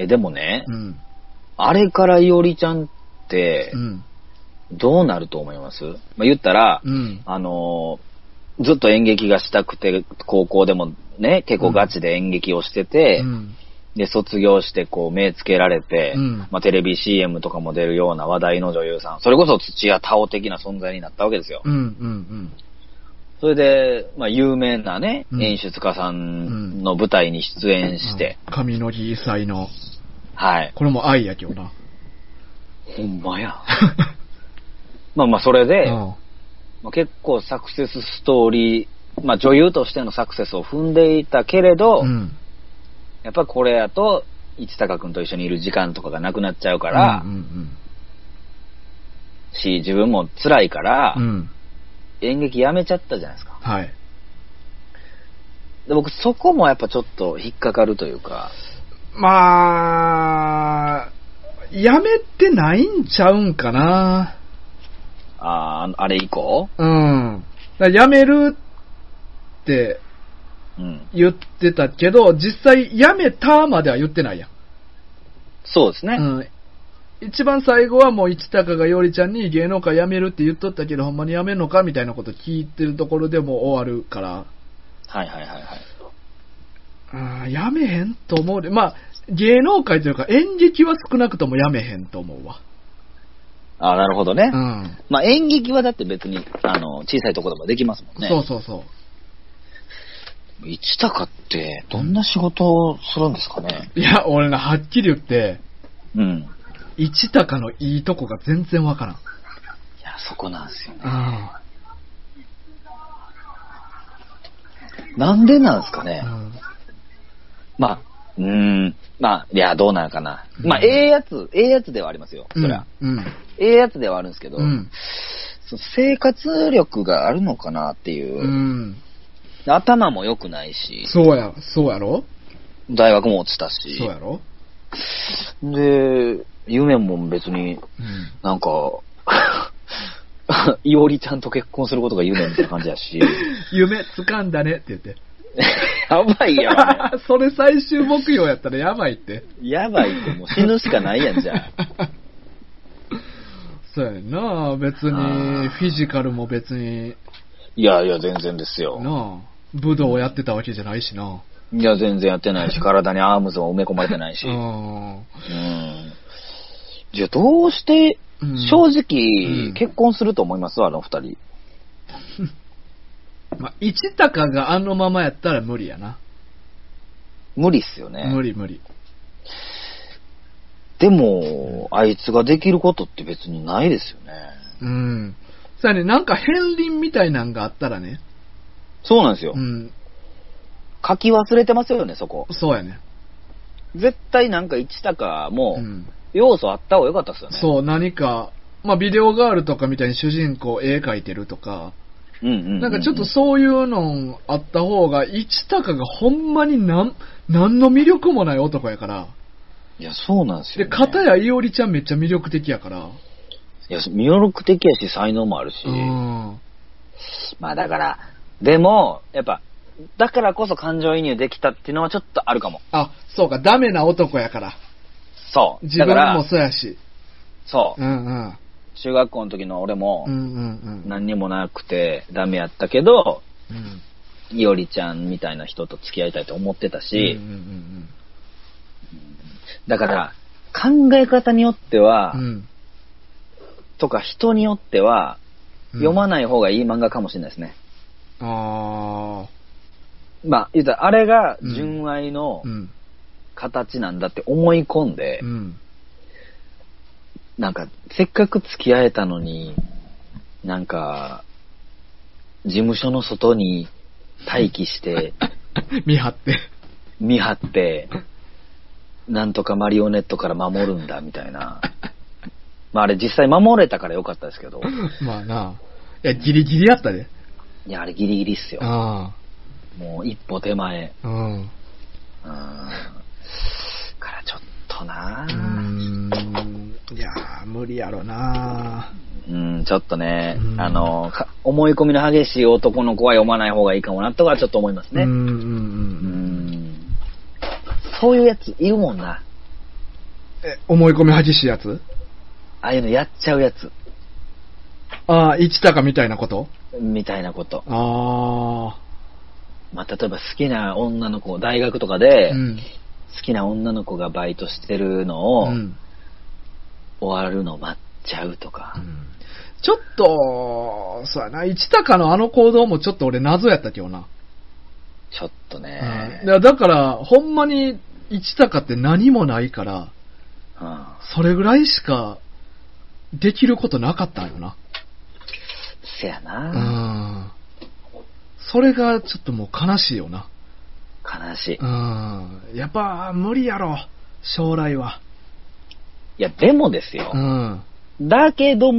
でもね、 うん。 あれからいおりちゃんって、 うん。 どうなると思います？言ったら、 うん。 ずっと演劇がしたくて、高校でもね、結構ガチで演劇をしてて、 うん。 で、卒業してこう目つけられて、 うん。 テレビ CM とかも出るような話題の女優さん、それこそ土屋太鳳的な存在になったわけですよ。 うん。うん。 それで、有名なね、 うん演出家さんの舞台に出演して、 上野木祭の。 はい。 これも愛やけどな。 ほんまや。それで、結構サクセスストーリー、女優としてのサクセスを踏んでいたけれど、 うん。 やっぱこれやと、市高くんと一緒にいる時間とかがなくなっちゃうから、自分も辛いから、演劇やめちゃったじゃないですか。 はい。 で僕そこもやっぱちょっと引っかかるというか。 やめてないんちゃうんかな。 あれ以降？ うん。やめるって言ってたけど、実際やめたまでは言ってないやん。 そうですね。 うん。一番最後はもう市高がいおりちゃんに芸能界辞めるって言っとったけど、ほんまに辞めんのかみたいなこと聞いてるところでもう終わるから。 はいはいはいはい。辞めへんと思うで。芸能界というか演劇は少なくとも辞めへんと思うわ。 なるほどね。 うん。 演劇はだって別に、小さいところでもできますもんね。 そう。 市高ってどんな仕事をするんですかね。 いや、俺はっきり言って、 うん。 市高のいいとこが全然わからん。いや、そこなんですよね。なんでなんですかね。いや、どうなんかな。ええやつではありますよ。そりゃ。ええやつではあるんですけど、生活力があるのかなっていう。頭も良くないし。 そうやろ？ 大学も落ちたし。 そうやろ？ で、夢も別に、なんか、いおりちゃんと結婚することが夢みたいな感じやし。 夢掴んだねって言って。 やばいやん。 それ最終目標やったらやばいって。 やばいってもう死ぬしかないやんじゃあ。 そうやな別に、フィジカルも別に。 いや、全然ですよ。 武道をやってたわけじゃないしな。 いや、全然やってないし、体にアームズを埋め込まれてないし。じゃあどうして、正直、結婚すると思いますあの二人。 市高があのままやったら無理やな。 無理っすよね。 無理。 でも、あいつができることって別にないですよね。 さあね、なんか片鱗みたいなんがあったらね。 そうなんですよ。書き忘れてますよね、そこ。 そうやね。 絶対なんか市高も、要素あった方が良かったっすよね。 そう、何か、ビデオガールとかみたいに主人公絵描いてるとか、なんかちょっとそういうのあった方が、市高がほんまに何の魅力もない男やから。 いや、そうなんですよ、ね。 で、片やいおりちゃんめっちゃ魅力的やから。 いや、魅力的やし、才能もあるし。だから、でも、やっぱ、だからこそ感情移入できたっていうのはちょっとあるかも。 そうか、ダメな男やから。 そう。 自分もそうやし。 そう。中学校の時の俺も、何にもなくてダメやったけど、いおりちゃんみたいな人と付き合いたいと思ってたし、だから、考え方によっては、とか人によっては、読まない方がいい漫画かもしれないですね。言うたら、あれが純愛の形なんだって思い込んで、なんか、せっかく付き合えたのに、なんか、事務所の外に待機して、 見張って、 なんとかマリオネットから守るんだ、みたいな。あれ実際守れたからよかったですけど。 いや、ギリギリやったで。 いや、あれギリギリっすよ。もう一歩手前。からちょっといやー、無理やろなちょっとね、思い込みの激しい男の子は読まない方がいいかもなとはちょっと思いますね。そういうやついるもんな。 思い込み激しいやつ？ ああいうのやっちゃうやつ。 ああ、市高みたいなこと？ みたいなこと。 ああ。 まあ、例えば好きな女の子、大学とかで、好きな女の子がバイトしてるのを、終わるの待っちゃうとか。 ちょっと、そうやな、市高のあの行動もちょっと俺謎やったけどな。 ちょっとね。 だから、ほんまに市高って何もないから、それぐらいしかできることなかったんよな。 せやな。 それがちょっともう悲しいよな。 悲しい。やっぱ無理やろ、将来は。 いや、でもですよ。だけど、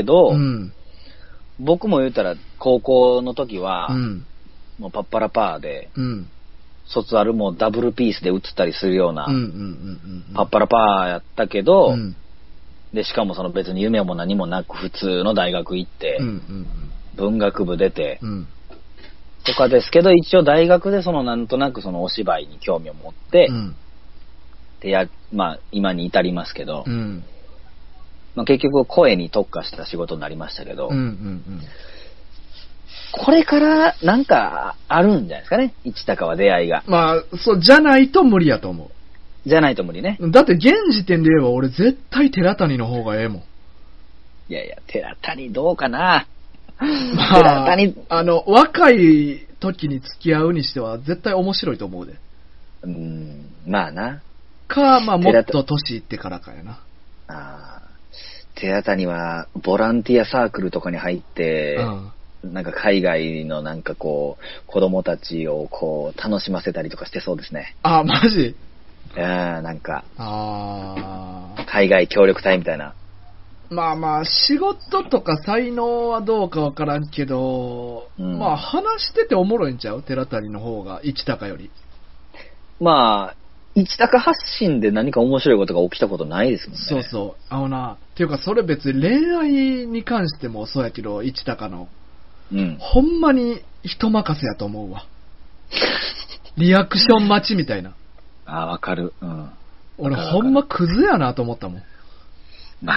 僕も言うたら高校の時は、もうパッパラパーで、卒アルもダブルピースで映ったりするような、パッパラパーやったけど、で、しかもその別に夢も何もなく普通の大学行って、文学部出て、とかですけど、一応大学でそのなんとなくそのお芝居に興味を持って、でまあ今に至りますけど、まあ、結局声に特化した仕事になりましたけど、これからなんかあるんじゃないですかね、市高は出会いが。 まあ、そう、じゃないと無理やと思う。 じゃないと無理ね。 だって現時点で言えば俺絶対寺谷の方がええもん。 いやいや、寺谷どうかな。 まあ、寺谷。若い時に付き合うにしては絶対面白いと思うで。 まあな。 か、まあもっと年いってからかやな。 寺谷はボランティアサークルとかに入って、なんか海外のなんかこう、子供たちをこう、楽しませたりとかしてそうですね。 あ、マジ？ なんか、海外協力隊みたいな。 まあまあ、仕事とか才能はどうかわからんけど、まあ話してておもろいんちゃう？寺谷の方が、市高より。 まあ、市高発信で何か面白いことが起きたことないですもんね。 そうそう。っていうかそれ別に恋愛に関してもそうやけど、市高の。ほんまに人任せやと思うわ。リアクション待ちみたいな。 わかる。 俺ほんまクズやなと思ったもん。 ま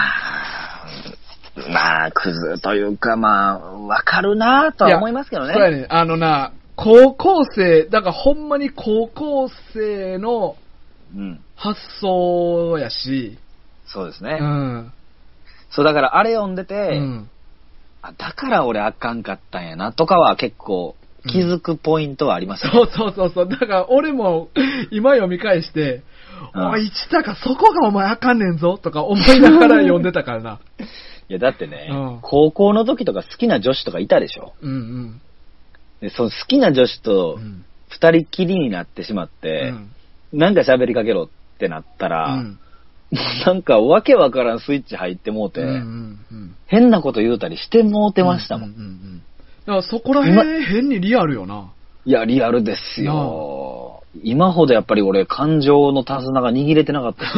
あ、クズというか、まあ、わかるなとは思いますけどね。 そうやね。高校生、だからほんまに高校生の発想やし。 そうですね。そう、だからあれ読んでて、だから俺あかんかったんやなとかは結構気づくポイントはありますね。 そう。だから俺も今読み返して、おい、市高そこがお前あかんねんぞとか思いながら読んでたからな。 いやだってね、高校の時とか好きな女子とかいたでしょ。でその好きな女子と二人きりになってしまって、なんか喋りかけろってなったら、なんかわけわからんスイッチ入ってもうて、変なこと言うたりしてもうてましたもん。 だからそこら辺変にリアルよな。 いや、リアルですよ。今ほどやっぱり俺感情の手綱が握れてなかったし、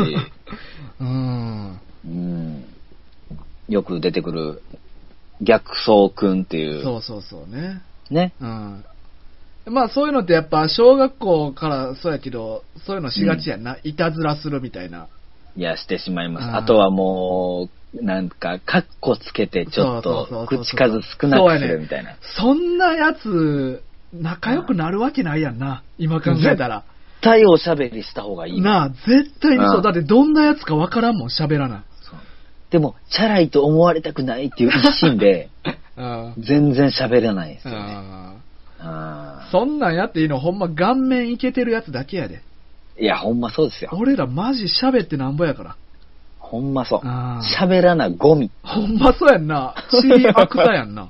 よく出てくる逆走くんっていう。 そうね。 ね。 まあそういうのってやっぱ小学校からそうやけど、そういうのしがちやんな。いたずらするみたいな。 いや、してしまいます。あとはもう、なんか、カッコつけてちょっと、口数少なくするみたいな。 そんなやつ、仲良くなるわけないやんな。今考えたら。 絶対おしゃべりした方がいい。 なあ、絶対にそう。だってどんなやつかわからんもん、喋らない。 でも、チャラいと思われたくないっていう一心で、全然喋らないですよね。 そんなんやっていいの、ほんま顔面いけてるやつだけやで。 いや、ほんまそうですよ。 俺らマジ喋ってなんぼやから。 ほんまそう。喋らなゴミ。 ほんまそうやんな。チリアクタやんな。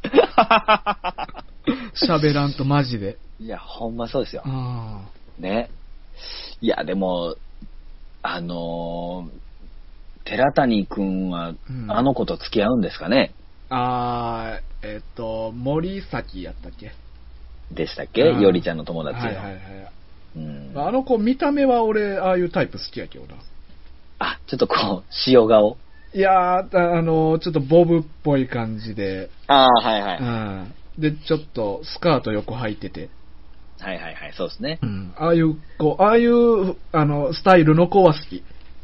喋らんとマジで。 いや、ほんまそうですよ。ね。いや、でも、寺谷くんは、あの子と付き合うんですかね。 森崎やったっけでしたっけ、よりちゃんの友達が。 あの子見た目は俺ああいうタイプ好きやけどな。 ちょっとこう塩顔。 いやちょっとボブっぽい感じで。でちょっとスカート横履いてて。 そうですね。 ああいうスタイルの子は好き。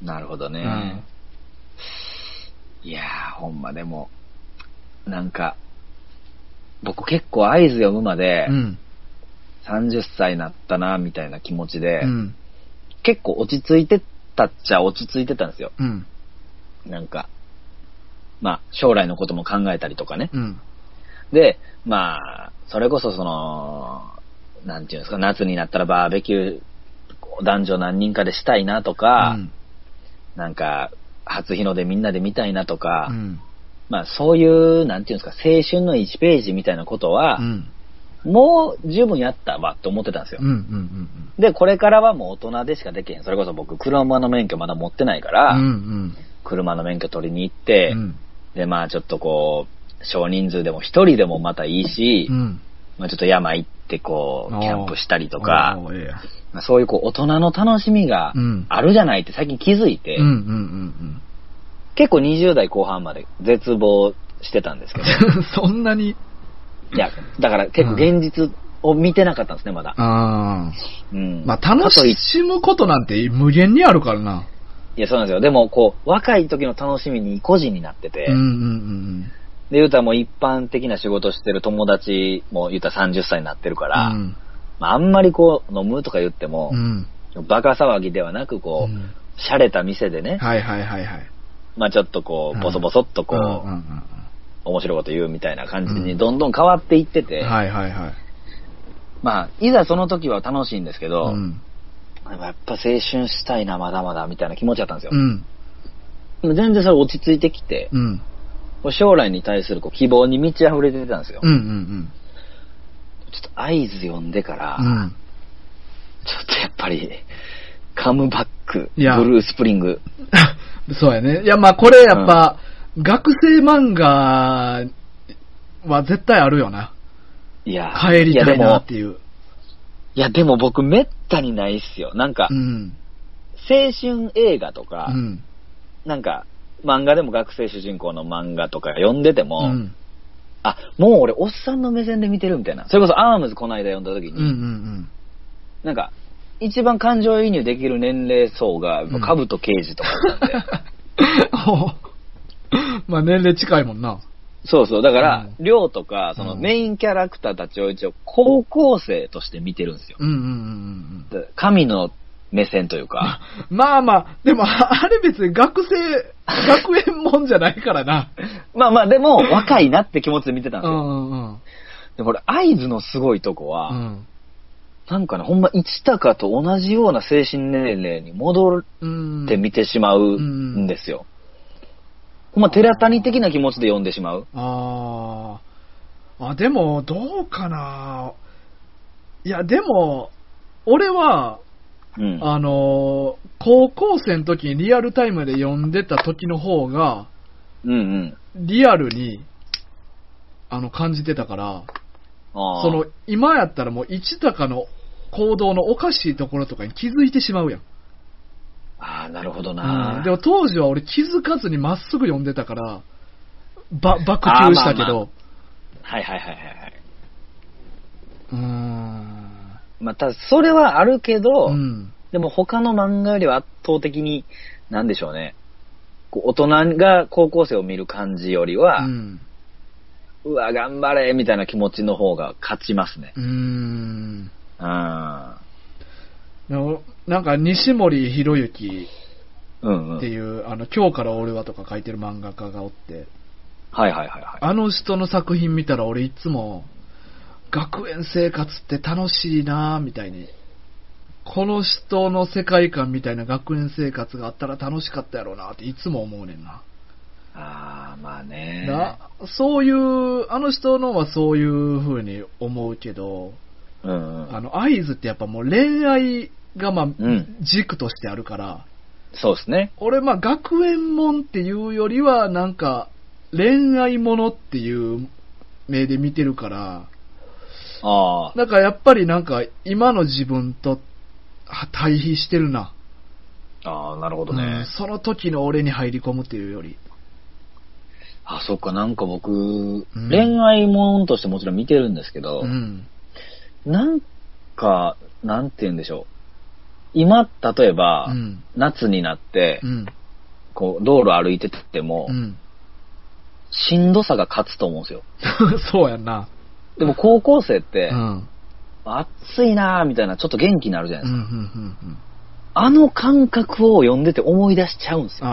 なるほどね。いやー、ほんまでも、なんか、僕結構合図読むまで、30歳になったな、みたいな気持ちで、結構落ち着いてたっちゃ落ち着いてたんですよ。なんか、まあ、将来のことも考えたりとかね。で、まあ、それこそなんていうんですか、夏になったらバーベキュー、男女何人かでしたいなとか、なんか、初日の出みんなで見たいなとか、まあそういう、なんていうんですか、青春の1ページみたいなことは、もう十分やったわって思ってたんですよ。で、これからはもう大人でしかできへん。それこそ僕、車の免許まだ持ってないから、車の免許取りに行って、で、まあちょっとこう、少人数でも一人でもまたいいし、まあちょっと山行ってこう、キャンプしたりとか、そういうこう、大人の楽しみがあるじゃないって最近気づいて、結構20代後半まで絶望してたんですけど。 そんなに？ いや、だから結構現実を見てなかったんですね、まだ。 まあ楽しむことなんて無限にあるからな。 いや、そうなんですよ。でも、こう、若い時の楽しみに個人になってて、で、言うたらもう一般的な仕事してる友達も言うたら30歳になってるから、まあ、あんまりこう、飲むとか言っても、バカ騒ぎではなく、こう、洒落た店でね、まあちょっとこう、ボソボソっとこう、面白いこと言うみたいな感じにどんどん変わっていってて、まあ、いざその時は楽しいんですけど、やっぱ青春したいな、まだまだ、みたいな気持ちだったんですよ。でも全然それ落ち着いてきて、将来に対するこう希望に満ち溢れてたんですよ。ちょっと合図読んでから、ちょっとやっぱり、カムバック、ブルースプリング。 そうやね。いや、まあこれやっぱ、学生漫画は絶対あるよな。 いや、 帰りたいなっていう。 いや、でも僕めったにないっすよ。なんか、青春映画とか、なんか、漫画でも学生主人公の漫画とか読んでても、あ、もう俺おっさんの目線で見てるみたいな。それこそアームズこの間読んだ時に、なんか、一番感情移入できる年齢層が、カブト刑事とかだったんで。まあ年齢近いもんな。 そうそう。だから、りょうとか、そのメインキャラクターたちを一応高校生として見てるんですよ。神の目線というか。 まあまあ、でもあれ別に学園もんじゃないからな。 まあまあ、でも若いなって気持ちで見てたんですよ。で、これ、合図のすごいとこは、なんかね、ほんま、一高と同じような精神年齢に戻って見てしまうんですよ。ほんま、寺谷的な気持ちで読んでしまう。 でも、どうかな。いや、でも、俺は、高校生の時にリアルタイムで読んでた時の方が、リアルに、感じてたから、今やったらもう一高の行動のおかしいところとかに気づいてしまうやん。 なるほどな、 でも当時は俺気づかずにまっすぐ読んでたから、爆中したけど。 また、それはあるけど、でも他の漫画よりは圧倒的に、なんでしょうね。こう大人が高校生を見る感じよりは、うわ、頑張れみたいな気持ちの方が勝ちますね。 なんか西森博之っていう、今日から俺はとか書いてる漫画家がおって、あの人の作品見たら俺いつも学園生活って楽しいなみたいに、この人の世界観みたいな学園生活があったら楽しかったやろうなっていつも思うねんな。 まあね。 そういう、あの人のはそういう風に思うけど、合図ってやっぱもう恋愛がまあ、軸としてあるから、 そうですね。 俺まあ学園もんっていうよりはなんか恋愛ものっていう目で見てるから、だからやっぱりなんか今の自分と対比してるな。 なるほどね、 その時の俺に入り込むっていうより。 そっか、なんか僕、恋愛もんとしてもちろん見てるんですけど、なんか、なんて言うんでしょ今、例えば、夏になって、こう、道路歩いてても、しんどさが勝つと思うんですよ。 そうやんな。 でも高校生って、暑いなーみたいな、ちょっと元気になるじゃないですか。あの感覚を読んでて思い出しちゃうんですよ。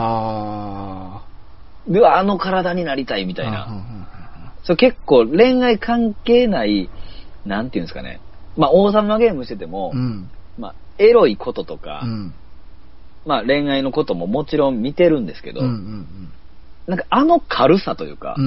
では、あの体になりたいみたいな。それ結構恋愛関係ない、なんていうんですかね。まあ、王様ゲームしてても、まあ、エロいこととか、まあ、恋愛のことももちろん見てるんですけど、なんかあの軽さというか、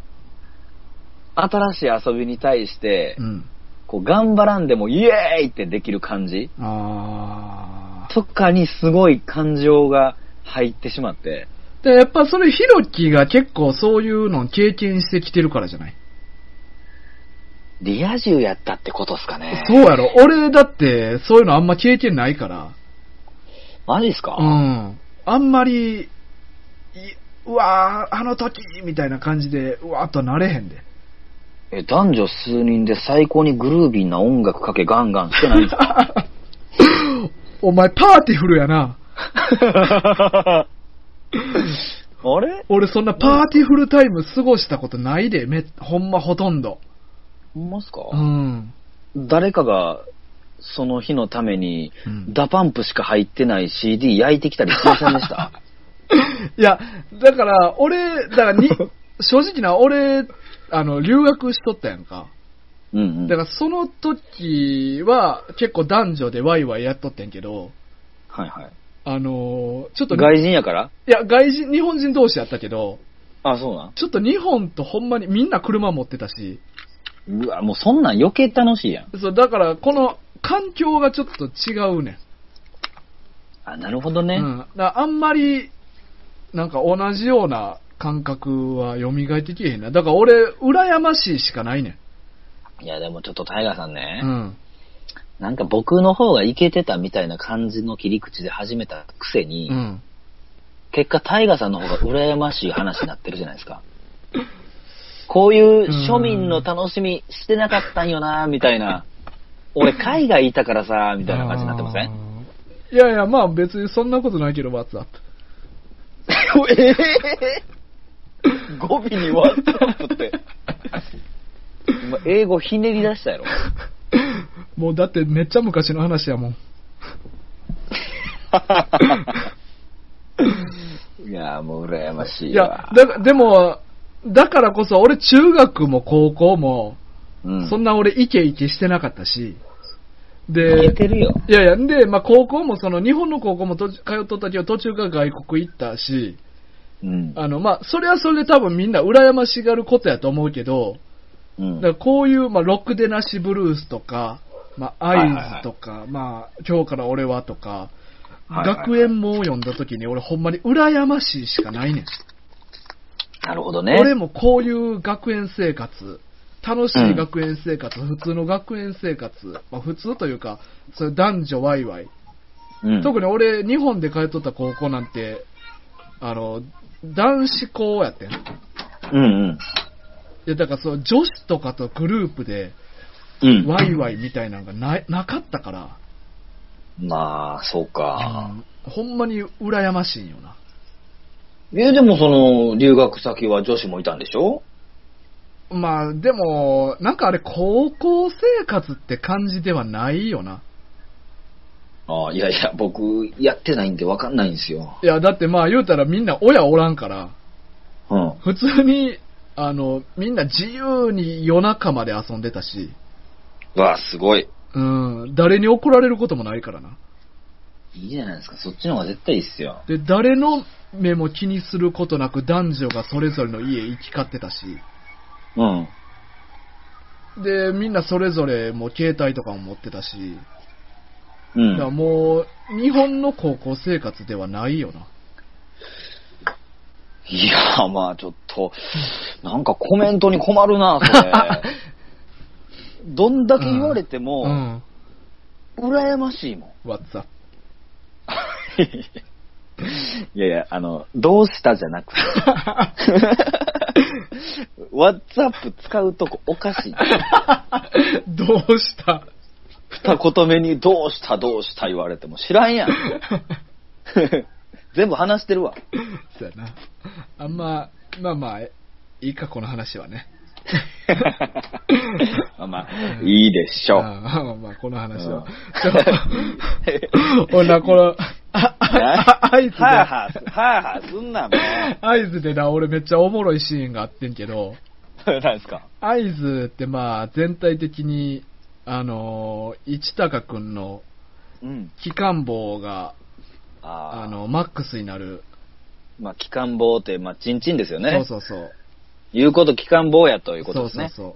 新しい遊びに対して、こう頑張らんでもイエーイってできる感じとかにすごい感情が入ってしまって。 で、やっぱそれヒロキが結構そういうのを経験してきてるからじゃない？ リア充やったってことっすかね。 そうやろ。俺だってそういうのあんま経験ないから。 マジっすか？ あんまり、うわー、あの時みたいな感じで、うわーっとなれへんで。 男女数人で最高にグルービーな音楽かけガンガンしてないんですか？ お前パーティフルやな。 あれ？ 俺そんなパーティフルタイム過ごしたことないで、ほんまほとんど。 ほんまっすか？誰かがその日のために、ダパンプしか入ってない CD 焼いてきたりしませんでした？ いや、だから、正直な、俺、留学しとったやんか。だからその時は結構男女でワイワイやっとってんけど、ちょっと。 外人やから？ いや、日本人同士やったけど、 そうなん？ ちょっと日本とほんまにみんな車持ってたし。 うわ、もうそんなん余計楽しいやん。 そう、だからこの環境がちょっと違うねん。 なるほどね。 あんまり、なんか同じような感覚は蘇ってきえへんな。だから俺、羨ましいしかないねん。いや、でもちょっとタイガーさんね。なんか僕の方がイケてたみたいな感じの切り口で始めたくせに、結果タイガーさんの方が羨ましい話になってるじゃないですか。こういう庶民の楽しみしてなかったんよな、みたいな。俺海外いたからさ、みたいな感じになってません？ いやいや、まあ別にそんなことないけど、WhatsApp。 語尾に WhatsApp って。今英語ひねり出したやろ。 もうだってめっちゃ昔の話やもん。 いやもう羨ましいわ。 いや、でも、だからこそ俺中学も高校も、そんな俺イケイケしてなかったし、で、 イケてるよ。 いやいや、で、まあ高校も日本の高校も通っとったけど途中から外国行ったし、まあそれはそれで多分みんな羨ましがることやと思うけど、だからこういう、まあロックでなしブルースとか、まあアイズとか、まあ今日から俺はとか、学園も読んだ時に俺ほんまに羨ましいしかないねん。 なるほどね。 俺もこういう学園生活、楽しい学園生活、普通の学園生活、まあ普通というか、それ男女ワイワイ。特に俺、日本で通っとった高校なんて、男子校やってん。いや、だから女子とかとグループで、ワイワイみたいなのがなかったから。 まあ、そうか。 ほんまに羨ましいよな。 でも留学先は女子もいたんでしょ？ まあ、でも、なんかあれ、高校生活って感じではないよな。 いやいや、僕、やってないんで分かんないんですよ。 いや、だってまあ言うたらみんな親おらんから、普通に、みんな自由に夜中まで遊んでたし。 わあ、すごい。 誰に怒られることもないからな。 いいじゃないですか、そっちの方が絶対いいっすよ。 で、誰の目も気にすることなく男女がそれぞれの家行き交ってたし。で、みんなそれぞれもう携帯とかも持ってたし。だからもう、日本の高校生活ではないよな。 いや、まあちょっと、なんかコメントに困るな、それ。どんだけ言われても、羨ましいもん。 WhatsApp。 いやいや、どうしたじゃなくて。WhatsApp 使うとこおかしい。 どうした二言目にどうした言われても知らんやん。全部話してるわ。 そうやな。あんま、まあ、いいか、この話はね。 まあ、いいでしょう。 まあ、この話は。ほら、この、合図で。 はぁすんな、もう。 合図でな、俺めっちゃおもろいシーンがあってんけど、 何ですか？ 合図ってまあ、全体的に、市高くんの、機関棒が、マックスになる。 まあ、機関棒って、まあ、チンチンですよね。 そう。 言うこと機関棒やということですね。 そう。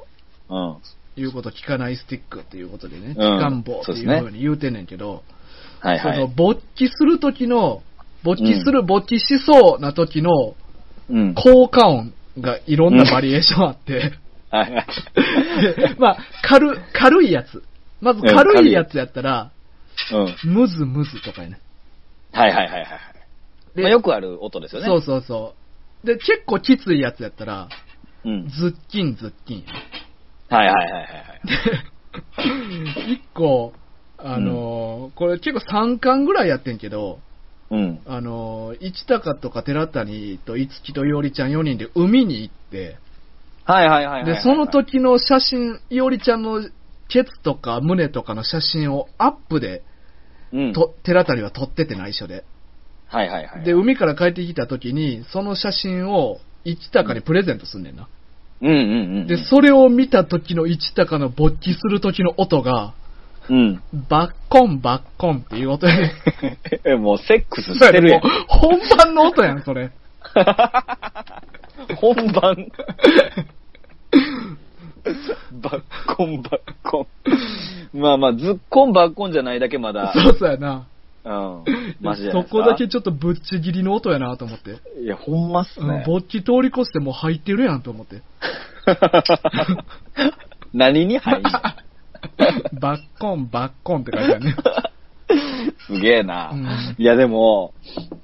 言うこと聞かないスティックっていうことでね、機関棒っていう風に言うてんねんけど、その勃起する時の、勃起しそうな時の、効果音がいろんなバリエーションあって、まあ、軽いやつ。まず軽いやつやったら、ムズムズとかやね。 はい。まあ、よくある音ですよね。 そう。で、結構きついやつやったら、ズッキン。 はい。 一個、これ結構3巻ぐらいやってんけど、市高とか寺谷と五木といおりちゃん4人で海に行って、で、その時の写真、いおりちゃんのケツとか胸とかの写真をアップで、寺谷は撮ってて内緒で。で、海から帰ってきた時に、その写真を市高にプレゼントすんねんな。で、それを見た時の市高の勃起する時の音が、バッコンっていう音やね。 もうセックスしてるやん。 本番の音やん、それ。 本番。バッコン。まあ、ズッコンバッコンじゃないだけまだ。 そうやな。 マジで。 そこだけちょっとぶっちぎりの音やなと思って。 いや、ほんまっすね。 勃起通り越してもう入ってるやんと思って。 何に入んの？ バッコンって書いてあるね。 すげえな。いや、でも、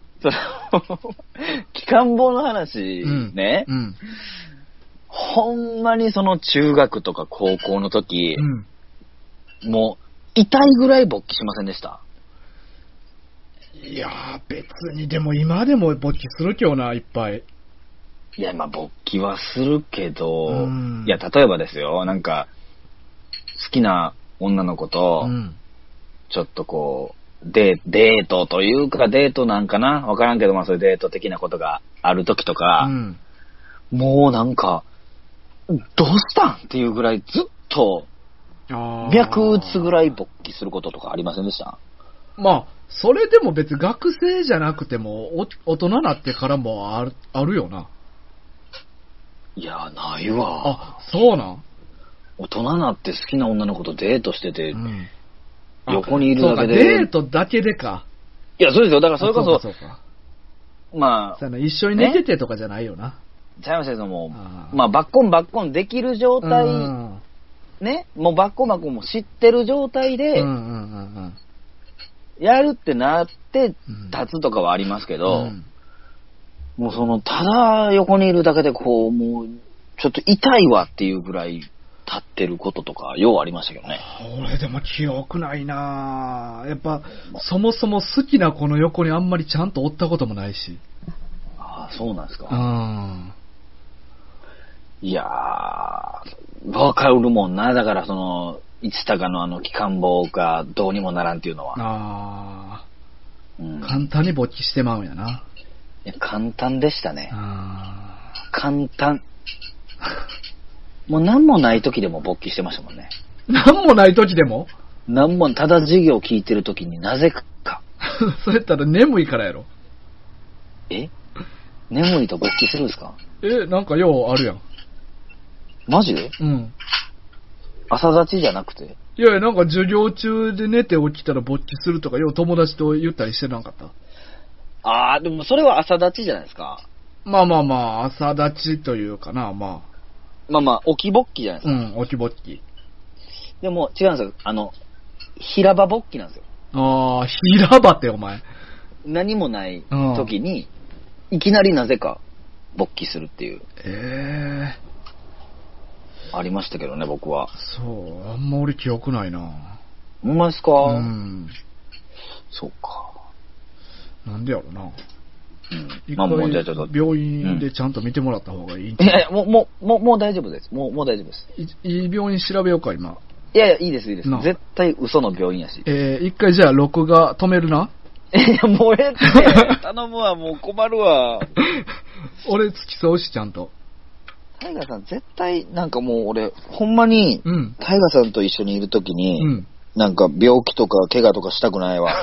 機関棒の話、ね。ほんまにその中学とか高校の時、もう痛いぐらい勃起しませんでした？ いやー、別にでも今でも勃起する今日な、いっぱい。 いや、まあ勃起はするけど、いや、例えばですよ、なんか、好きな女の子と、ちょっとこう、デートというか、デートなんかなわからんけど、まあそういうデート的なことがある時とか、もうなんか、どうしたんっていうぐらいずっと、脈打つぐらい勃起することとかありませんでした？ まあ、それでも別に学生じゃなくても、大人になってからもあるよな。 いや、ないわ。 あ、そうなん？ 大人になって好きな女の子とデートしてて、横にいるだけで。 そうか、デートだけでか。 いや、そうですよ。だからそれこそ、 そうか。 まあ、 一緒に寝ててとかじゃないよな。 ちゃいますけども、まあ、バッコンできる状態、ね、もうバッコンも知ってる状態で、やるってなって立つとかはありますけど、もうその、ただ横にいるだけでこう、もう、ちょっと痛いわっていうぐらい立ってることとか、ようありましたけどね。 俺でも記憶ないなぁ。やっぱ、そもそも好きな子の横にあんまりちゃんとおったこともないし。 ああ、そうなんですか。いやー、わかるもんな。だからその、市高の機関棒がどうにもならんっていうのは。 簡単に勃起してまうんやな。 いや、簡単でしたね。簡単。もう何もない時でも勃起してましたもんね。 何もない時でも？ ただ授業聞いてる時になぜか。 そうやったら眠いからやろ。 眠いと勃起するんですか？ なんかようあるやん。 マジで？朝立ちじゃなくて？ いや、なんか授業中で寝て起きたら勃起するとか、よう友達と言ったりしてなかった？ でもそれは朝立ちじゃないですか。 まあ、朝立ちというかな、まあ、起き勃起じゃないですか。起き勃起。 でも違うんですよ。平場勃起なんですよ。 平場ってお前。 何もない時に、いきなりなぜか勃起するっていう。ありましたけどね、僕は。 そう、あんま俺記憶ないな。 ほんまですか？ うん。 そうか。 なんでやろな。 うん。まあもうじゃあちょっと。 病院でちゃんと見てもらった方がいいんじゃない？いやいや、もう大丈夫です。もう大丈夫です。 いい病院調べようか、今。 いや、いいです。絶対嘘の病院やし。 一回じゃあ録画止めるな。 いや、もうええって。頼むわ、もう困るわ。 俺付き添うし、ちゃんと。 タイガーさん、絶対、なんかもう俺、ほんまに、タイガーさんと一緒にいるときに、なんか病気とか怪我とかしたくないわ。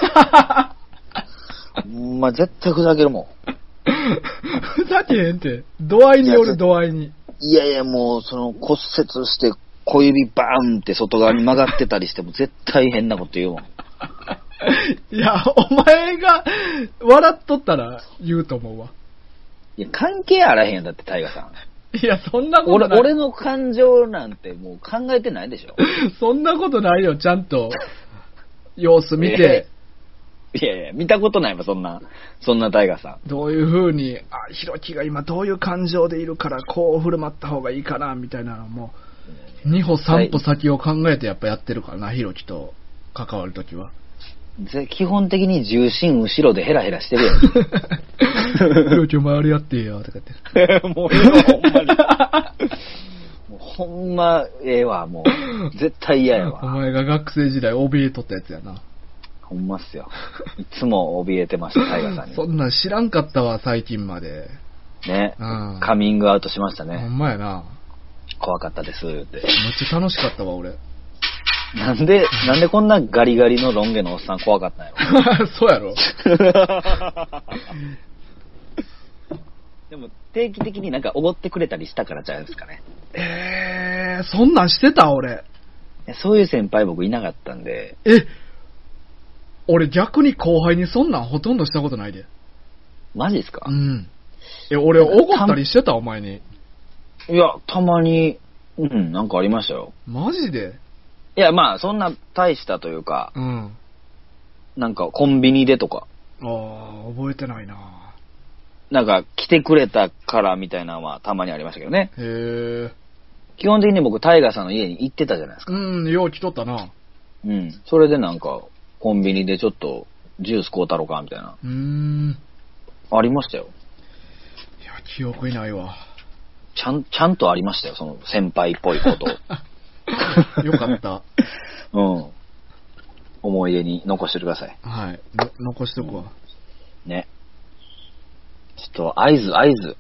まあ、絶対ふざけるもん。 ふざけへんって。度合いによる度合いに。 いやいや、もう、骨折して小指バーンって外側に曲がってたりしても絶対変なこと言うもん。 いや、お前が笑っとったら言うと思うわ。 いや、関係あらへんやんだって、タイガさん。 いや、そんなことない。 俺の感情なんてもう考えてないでしょ。 そんなことないよ、ちゃんと。様子見て。 いや、見たことないわ、そんなタイガさん。 どういう風に、ヒロキが今どういう感情でいるから、こう振る舞った方がいいかな、みたいなのも、2歩3歩先を考えてやっぱやってるからな、ヒロキと関わるときは。 基本的に重心後ろでヘラヘラしてるやん。 ヒロキお前あれやってよ、とか言って。もうええわ、ほんまに。もうほんまええわ、もう。絶対嫌やわ。 お前が学生時代怯えとったやつやな。 ほんまっすよ。いつも怯えてました、タイガさんに。 そんなん知らんかったわ、最近まで。 ね。カミングアウトしましたね。 ほんまやな。 怖かったです、って。 めっちゃ楽しかったわ、俺。 なんでこんなガリガリのロン毛のおっさん怖かったんやろ。 そうやろ。 でも定期的になんかおごってくれたりしたからじゃないですかね。 そんなんしてた俺。 そういう先輩僕いなかったんで。 俺逆に後輩にそんなんほとんどしたことないで。 マジですか？ うん。俺おごったりしてたお前に。 いや、たまに、なんかありましたよ。 マジで？ いや、まあ、そんな大したというか、なんかコンビニでとか。 覚えてないな。 なんか来てくれたからみたいなのはたまにありましたけどね。基本的に僕、タイガーさんの家に行ってたじゃないですか。 よう来とったな。 それでなんか、コンビニでちょっと、ジュース買うたろかみたいな。ありましたよ。 いや、記憶いないわ。 ちゃんとありましたよ、その先輩っぽいこと。 よかった。 思い出に残してください。 はい。残しとくわ。 ね。ちょっと、合図。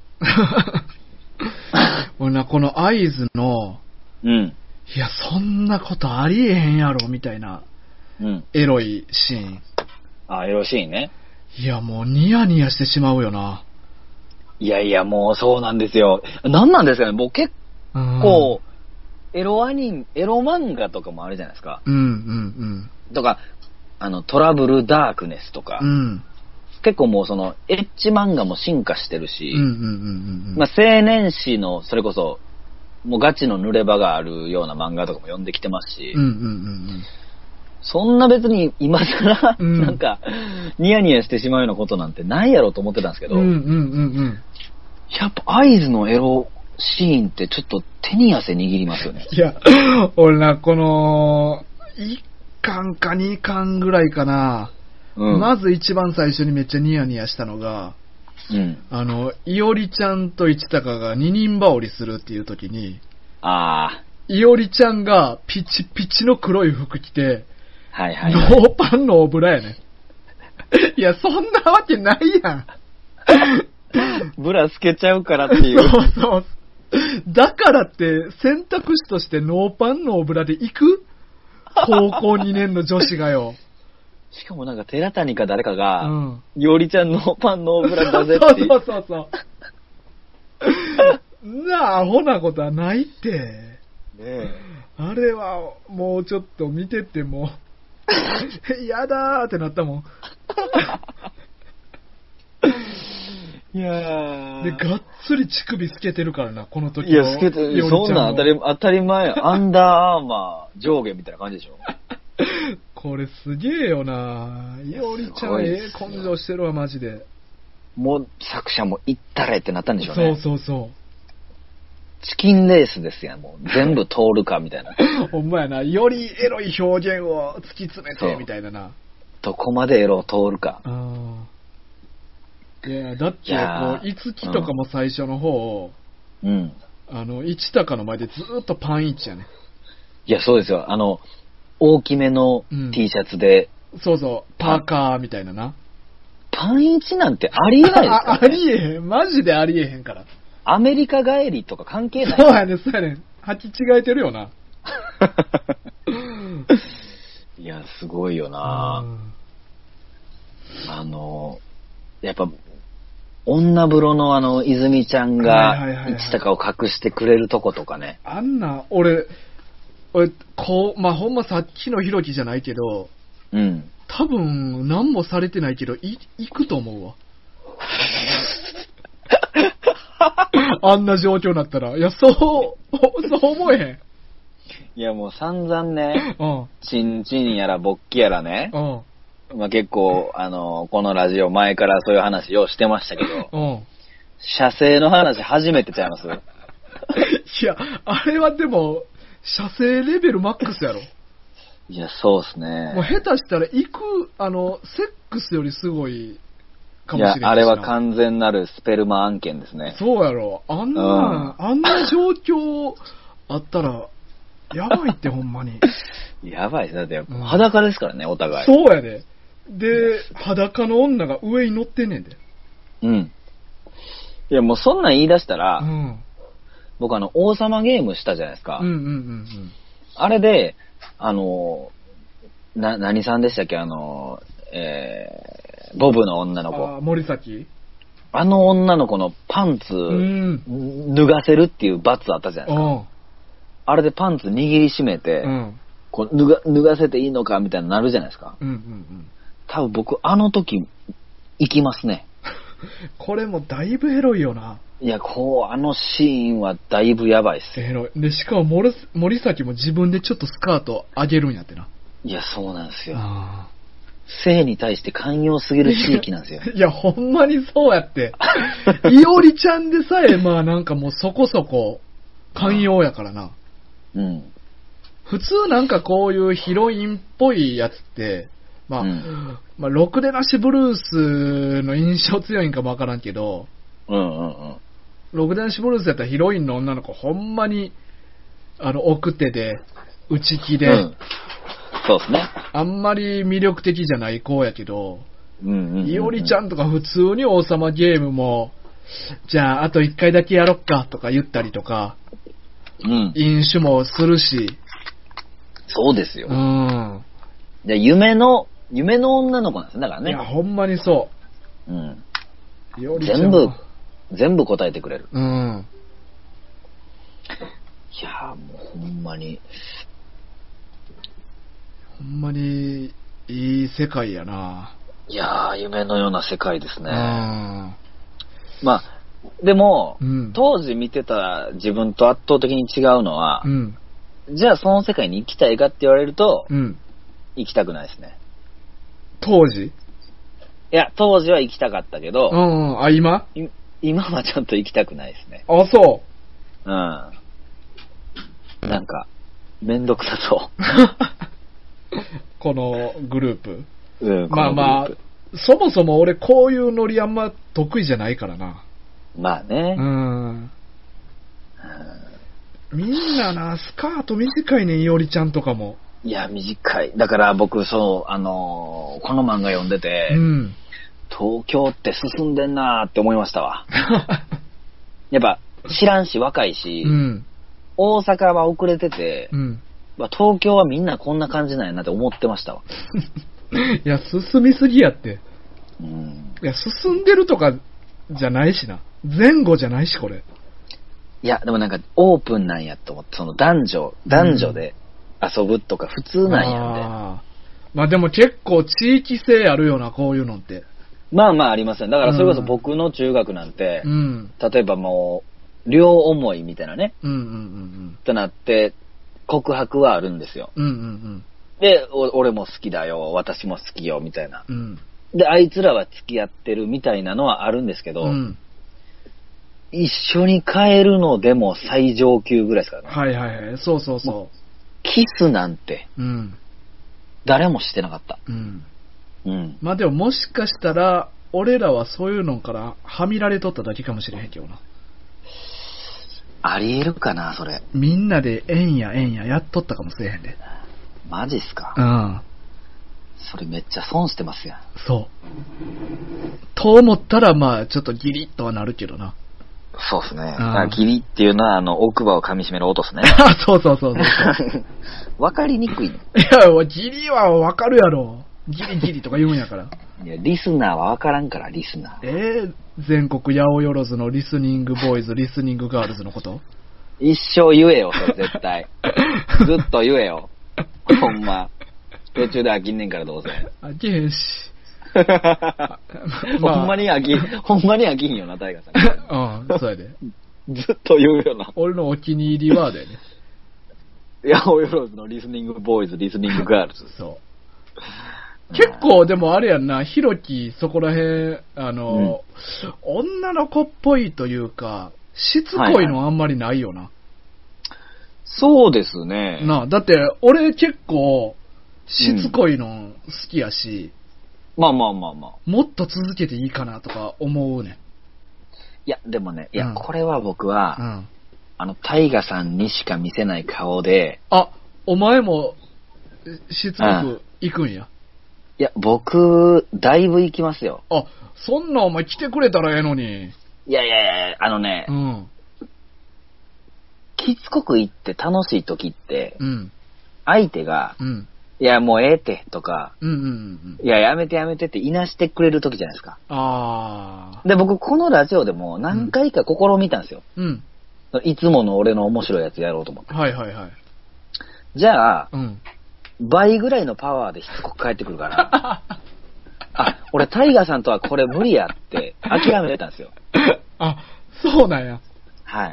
俺な、この合図の、いや、そんなことありえへんやろ、みたいな、エロいシーン。 エロいシーンね。 いや、もうニヤニヤしてしまうよな。 いや、もうそうなんですよ。なんなんですかね、僕結構、エロ漫画とかもあるじゃないですか。とか、トラブルダークネスとか。結構もうその、エッチ漫画も進化してるし、まあ青年誌の、それこそ、もうガチの濡れ場があるような漫画とかも読んできてますし、そんな別に今更、なんか、ニヤニヤしてしまうようなことなんてないやろと思ってたんですけど、やっぱ合図のエロシーンってちょっと手に汗握りますよね。 いや、俺な、この、1巻か2巻ぐらいかな、まず一番最初にめっちゃニヤニヤしたのが、いおりちゃんと市高が二人羽織するっていう時に、いおりちゃんがピチピチの黒い服着て、ノーパンのオブラやね。いや、そんなわけないやん。 ブラ透けちゃうからっていう。 そう。だからって選択肢としてノーパンのオブラで行く？高校2年の女子がよ。 しかもなんか寺谷か誰かが、いおりちゃんノーパンノーブラだぜって。 そう。アホなことはないって。あれはもうちょっと見てても、やだーってなったもん。 いやー。 で、がっつり乳首つけてるからな、この時。 いや、つけてる。そんなん当たり前。アンダーアーマー上下みたいな感じでしょ。 これすげえよな。いおりちゃん根性してるわ、マジで。 もう作者も行ったれってなったんでしょうね。 そう。 チキンレースですやん、もう。全部通るか、みたいな。 ほんまやな。よりエロい表現を突き詰めて、みたいなな。 どこまでエロを通るか。 いや、だって、こう、いつきとかも最初の方、 うん。 市高の前でずーっとパンイチやね。 いや、そうですよ。大きめの T シャツで。 そうそう、パーカーみたいなな。 パンイチなんてありえないですから、ね。 ありえへん。マジでありえへんから。 アメリカ帰りとか関係ない。 そうやね、そうやね。履き違えてるよな。 いや、すごいよな。やっぱ、女風呂の泉ちゃんが、市高を隠してくれるとことかね。 あんな、俺、まあ、ほんまさっきのひろきじゃないけど、 うん。 多分、何もされてないけど、行くと思うわ。あんな状況になったら。いや、そう思えへん。 いや、もう散々ね、チンチンやら勃起やらね、まあ、結構、このラジオ前からそういう話をしてましたけど、射精の話初めてちゃいます？ いや、あれはでも、射精レベルマックスやろ。 いや、そうっすね。 もう下手したらセックスよりすごいかもしれない。 いや、あれは完全なるスペルマ案件ですね。 そうやろ。あんな状況あったら、やばいってほんまに。 やばいです。だって、裸ですからね、お互い。 そうやで。で、裸の女が上に乗ってんねんで。 うん。いや、もうそんなん言い出したら、僕王様ゲームしたじゃないですか。あれで、何さんでしたっけボブの女の子。 森崎？ 女の子のパンツ、脱がせるっていう罰あったじゃないですか。あれでパンツ握りしめて、こう脱がせていいのかみたいになるじゃないですか。多分僕、時、行きますね。 これもだいぶエロいよな。 いや、シーンはだいぶやばいっす。 エロい。で、しかも森崎も自分でちょっとスカート上げるんやってな。 いや、そうなんですよ。性に対して寛容すぎる地域なんですよ。 いや、ほんまにそうやって。いおりちゃんでさえ、まあなんかもうそこそこ寛容やからな。普通なんかこういうヒロインっぽいやつって、まあ、ろくでなしブルースの印象強いんかもわからんけど、ろくでなしブルースやったらヒロインの女の子ほんまに、奥手で、内気で、 そうですね。 あんまり魅力的じゃない子やけど、いおりちゃんとか普通に王様ゲームも、じゃああと1回だけやろっかとか言ったりとか、飲酒もするし。 そうですよ。で、夢の女の子なんですだからね。 いや、ほんまにそう。 全部答えてくれる。 いや、 もうほんまに。 ほんまに、いい世界やな。 いや夢のような世界ですね。まあ、でも、当時見てた自分と圧倒的に違うのは、じゃあその世界に行きたいかって言われると、行きたくないですね。 当時？ いや、当時は行きたかったけど、 今はちょっと行きたくないですね。 そう。 なんか、めんどくさそう。 このグループ。まあ、そもそも俺こういうノリあんま得意じゃないからな。 まあね。 みんなな、スカート短いねん、いおりちゃんとかも。 いや、短い。だから僕、この漫画読んでて、東京って進んでんなーって思いましたわ。やっぱ、知らんし若いし、大阪は遅れてて、東京はみんなこんな感じなんやなって思ってましたわ。 いや、進みすぎやって。いや、進んでるとかじゃないしな。前後じゃないし、これ。 いや、でもなんかオープンなんやと思って、その男女で遊ぶとか普通なんやんで。 まあでも結構地域性あるよな、こういうのって。 まあまあありますよ。だからそれこそ僕の中学なんて、例えばもう、両思いみたいなね。となって、告白はあるんですよ。で、俺も好きだよ、私も好きよ、みたいな。で、あいつらは付き合ってるみたいなのはあるんですけど、 一緒に帰るのでも最上級ぐらいですからね。 はいはいはい。そうそうそう。 キスなんて、 うん。 誰もしてなかった。 うん。 うん。 まあでももしかしたら、俺らはそういうのからはみられとっただけかもしれへんけどな。 ありえるかな、それ。 みんなでえんややっとったかもしれへんで。 マジっすか。 うん。 それめっちゃ損してますやん。 そう。と思ったら、まあ、ちょっとギリッとはなるけどな。 そうっすね。ギリっていうのは、奥歯を噛み締める音っすね。 そうそうそうそう。 わかりにくいの。いや、ギリはわかるやろ。ギリとか言うんやから。 いや、リスナーはわからんから、リスナー。全国八百万のリスニングボーイズ、リスニングガールズのこと？ 一生言えよ、それ絶対。ずっと言えよ。ほんま。途中で飽きんねんからどうせ。 飽きへんし。 ほんまに飽きひんよな、タイガさん。うん、そうやで。 ずっと言うよな。 俺のお気に入りワードやね。 八百万のリスニングボーイズ、リスニングガールズ。 そう。結構、でもあれやんな、ひろき、そこらへん、女の子っぽいというか、しつこいのあんまりないよな。はいはい、 そうですね。 だって、俺結構、しつこいの好きやし、 まあ。 もっと続けていいかなとか思うね。 いや、でもね、これは僕は、タイガさんにしか見せない顔で、 お前も、しつこく行くんや。 いや、僕、だいぶ行きますよ。 そんなお前来てくれたらええのに。 いや、きつこく言って楽しい時って、相手が、いや、もうええって、とか、いや、やめてっていなしてくれる時じゃないですか。で、僕、このラジオでも何回か試みたんですよ。いつもの俺の面白いやつやろうと思って。 はいはいはい。 じゃあ、倍ぐらいのパワーでしつこく帰ってくるから、俺タイガーさんとはこれ無理やって諦めれたんですよ。 そうなんや。 はい。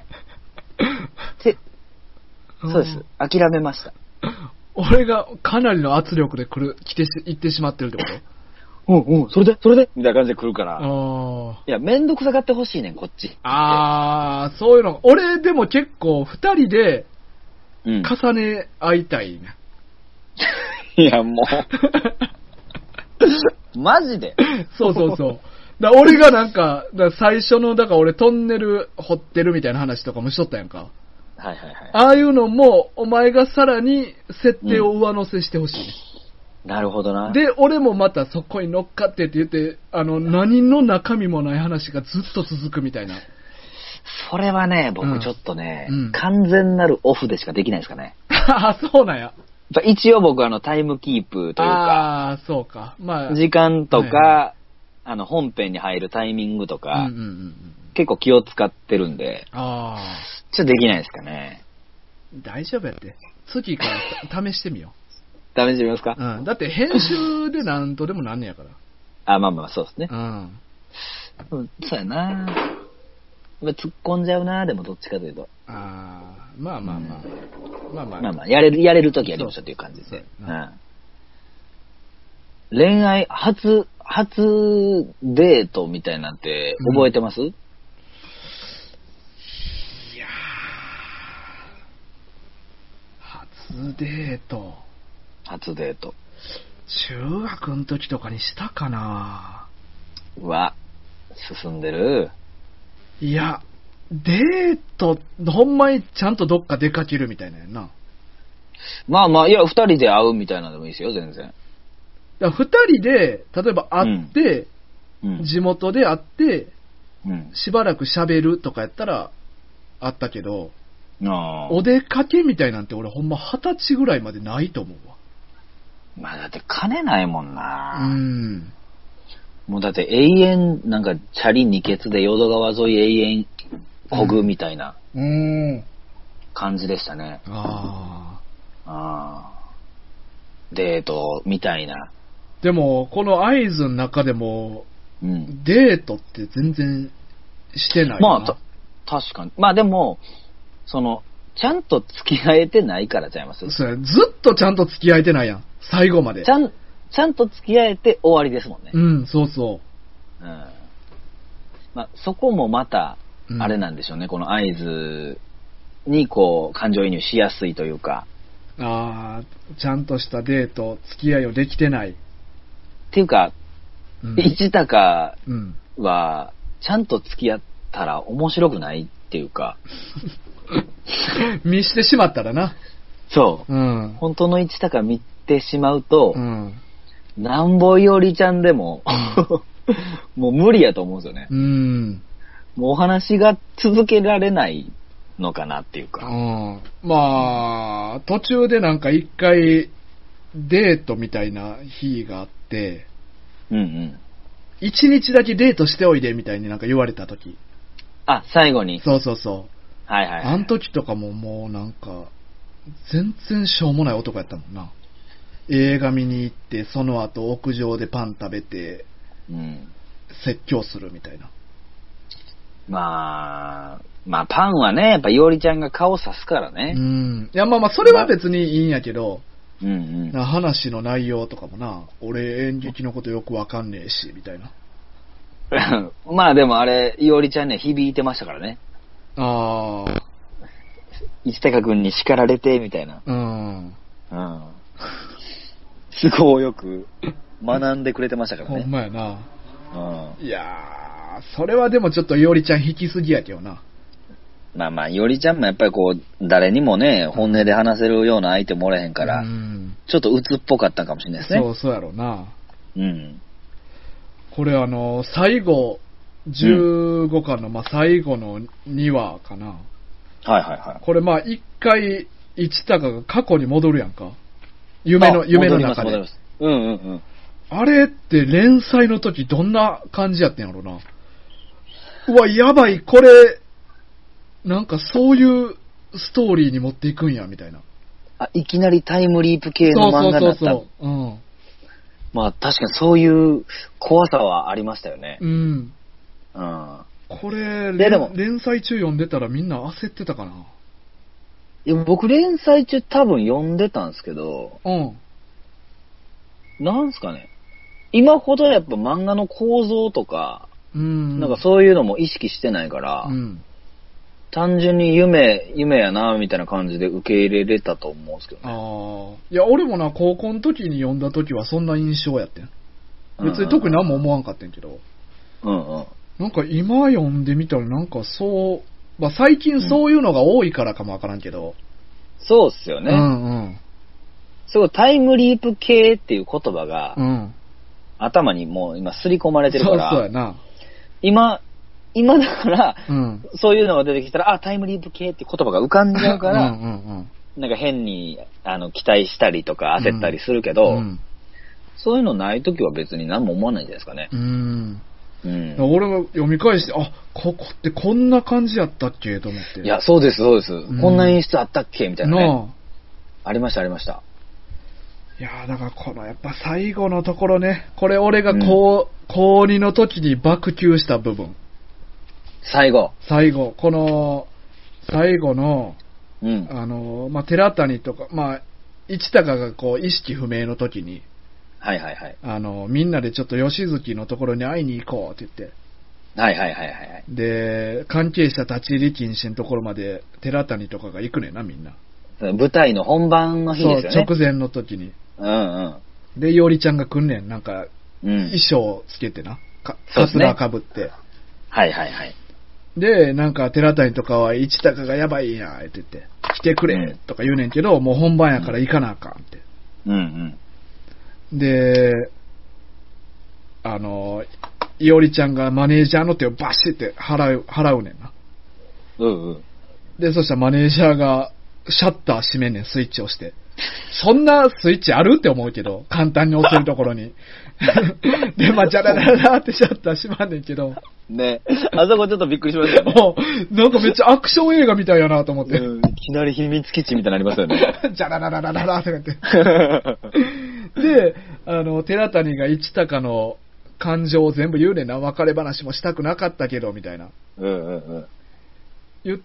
そうです。諦めました。 俺がかなりの圧力で行ってしまってるってことそれでみたいな感じで来るから。いや、めんどくさがってほしいねん、こっち。 そういうの。俺でも結構二人で重ね合いたいね。 いや、もう。マジでそう。俺がなんか、最初の、俺トンネル掘ってるみたいな話とかもしとったやんか。 はい。 ああいうのも、お前がさらに設定を上乗せしてほしいね。 なるほどな。 で、俺もまたそこに乗っかってって言って、何の中身もない話がずっと続くみたいな。 それはね、僕ちょっとね、完全なるオフでしかできないですかね。 そうなんや。 一応僕タイムキープというか、 そうか。まあ、 時間とか、本編に入るタイミングとか、結構気を使ってるんで、ちょっとできないですかね。 大丈夫やって。次から試してみよう。試してみますか？ だって編集でなんとでもなんねやから。 まあ、そうですね。そうやな。突っ込んじゃうな、でもどっちかというと。 まあ、 やれるときやりましょうっていう感じですね。恋愛、初デートみたいなんて覚えてます？いや初デート。中学の時とかにしたかな。 進んでる。 いや、デート、ほんまにちゃんとどっか出かけるみたいなやんな。 まあ、いや、二人で会うみたいなのでもいいですよ、全然。 二人で、例えば会って、地元で会って、しばらく喋るとかやったら、あったけど、お出かけみたいなんて俺ほんま20歳ぐらいまでないと思うわ。 まあだって金ないもんな。もうだって永遠、なんかチャリ二ケツで淀川沿い永遠漕ぐみたいな感じでしたね。デートみたいな。 でも、この合図の中でも、デートって全然してないな。 まあ、確かに。まあでも、ちゃんと付き合えてないからちゃいます？ それずっとちゃんと付き合えてないやん。最後まで。 ちゃんと付き合えて終わりですもんね。 そう。 まあ、そこもまた、 あれなんでしょうね、この合図にこう、感情移入しやすいというか。 ああ、ちゃんとしたデート、付き合いをできてない。っていうか、一高は、ちゃんと付き合ったら面白くないっていうか。 見してしまったらな。 そう。本当の一高見てしまうと、なんぼいおりちゃんでも、もう無理やと思うんですよね。もうお話が続けられないのかなっていうか。 まあ、途中でなんか一回デートみたいな日があって、一日だけデートしておいでみたいになんか言われた時。 あ、最後に。 そうそうそう。 はいはい、はい。 あの時とかももうなんか、全然しょうもない男やったもんな。映画見に行って、その後屋上でパン食べて、説教するみたいな。 まあパンはね、やっぱいおりちゃんが顔さすからね。 いやまあそれは別にいいんやけど、話の内容とかもな、俺演劇のことよくわかんねえし、みたいな。 まあでもあれ、いおりちゃんには響いてましたからね。一高くんに叱られて、みたいな。すごいよく学んでくれてましたからね。 ほんまやな。いやー、それはでもちょっといおりちゃん引きすぎやけどな。 まあ、いおりちゃんもやっぱりこう、誰にもね、本音で話せるような相手もおれへんから、ちょっと鬱っぽかったかもしれないですね。 そうやろうな。これ最後、15巻の、最後の2話かな。 はいはいはい。 これ一回、一高が過去に戻るやんか。夢の中で。 戻ります。 あれって連載の時どんな感じやってんやろな。うわ、やばい、これ、なんかそういうストーリーに持っていくんや、みたいな。 いきなりタイムリープ系の漫画だった。そう。まあ確かにそういう怖さはありましたよね。これ、連載中読んでたらみんな焦ってたかな。 いや、僕連載中多分読んでたんですけど、なんすかね。今ほどやっぱ漫画の構造とか、なんかそういうのも意識してないから、単純に夢やな、みたいな感じで受け入れれたと思うんですけどね。 いや、俺もな、高校の時に読んだ時はそんな印象やってん。別に特に何も思わんかったんけど。なんか今読んでみたらなんかそう、最近そういうのが多いからかもわからんけど。 そうっすよね。すごいタイムリープ系っていう言葉が、頭にもう今刷り込まれてるから、 そうやな。 今だから、そういうのが出てきたら、タイムリープ系って言葉が浮かんじゃうから、なんか変に期待したりとか焦ったりするけど、そういうのないときは別に何も思わないんじゃないですかね。 俺が読み返して、ここってこんな感じやったっけと思って。 いや、そうです、そうです。こんな演出あったっけみたいなね。ありました、ありました。 いやだからこのやっぱ最後のところね、これ俺が高2の時に爆休した部分。最後、この、最後の、寺谷とか、一高がこう、意識不明の時に、みんなでちょっと吉月のところに会いに行こうって言って、で、関係者立ち入り禁止のところまで、寺谷とかが行くねんな、みんな。 舞台の本番の日ですよね。 そう、直前の時に。で、いおりちゃんが来んねん、なんか、衣装つけてな、カツラかぶって。で、なんか、寺谷とかは、一高がやばいや、って言って、来てくれ、とか言うねんけど、もう本番やから行かなあかんって。で、いおりちゃんがマネージャーの手をバシって払うねんな。で、そしたらマネージャーが、シャッター閉めんねん、スイッチ押して。そんなスイッチあるって思うけど、簡単に押せるところに。で、ジャラララってシャッター閉まんねんけど。 ね、あそこちょっとびっくりしましたよね。 なんかめっちゃアクション映画みたいやなと思って。 いきなり秘密基地みたいになりますよね。 ジャララララララってなって。で、寺谷が一高の感情を全部言うねんな。別れ話もしたくなかったけど、みたいな。言って、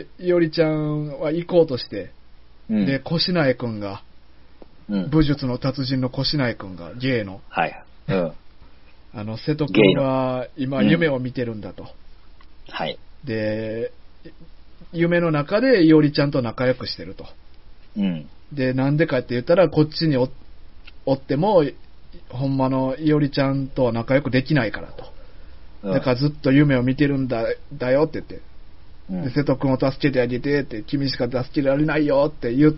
いおりちゃんは行こうとして、で、小品江くんが、武術の達人の小品江くんが、芸の。瀬戸くんは今夢を見てるんだと。 で、夢の中でいおりちゃんと仲良くしてると。 うん。 で、なんでかって言ったら、こっちにおっても、ほんまのいおりちゃんとは仲良くできないからと。だからずっと夢を見てるんだよって言って。で、瀬戸くんを助けてあげてって、君しか助けられないよって言って、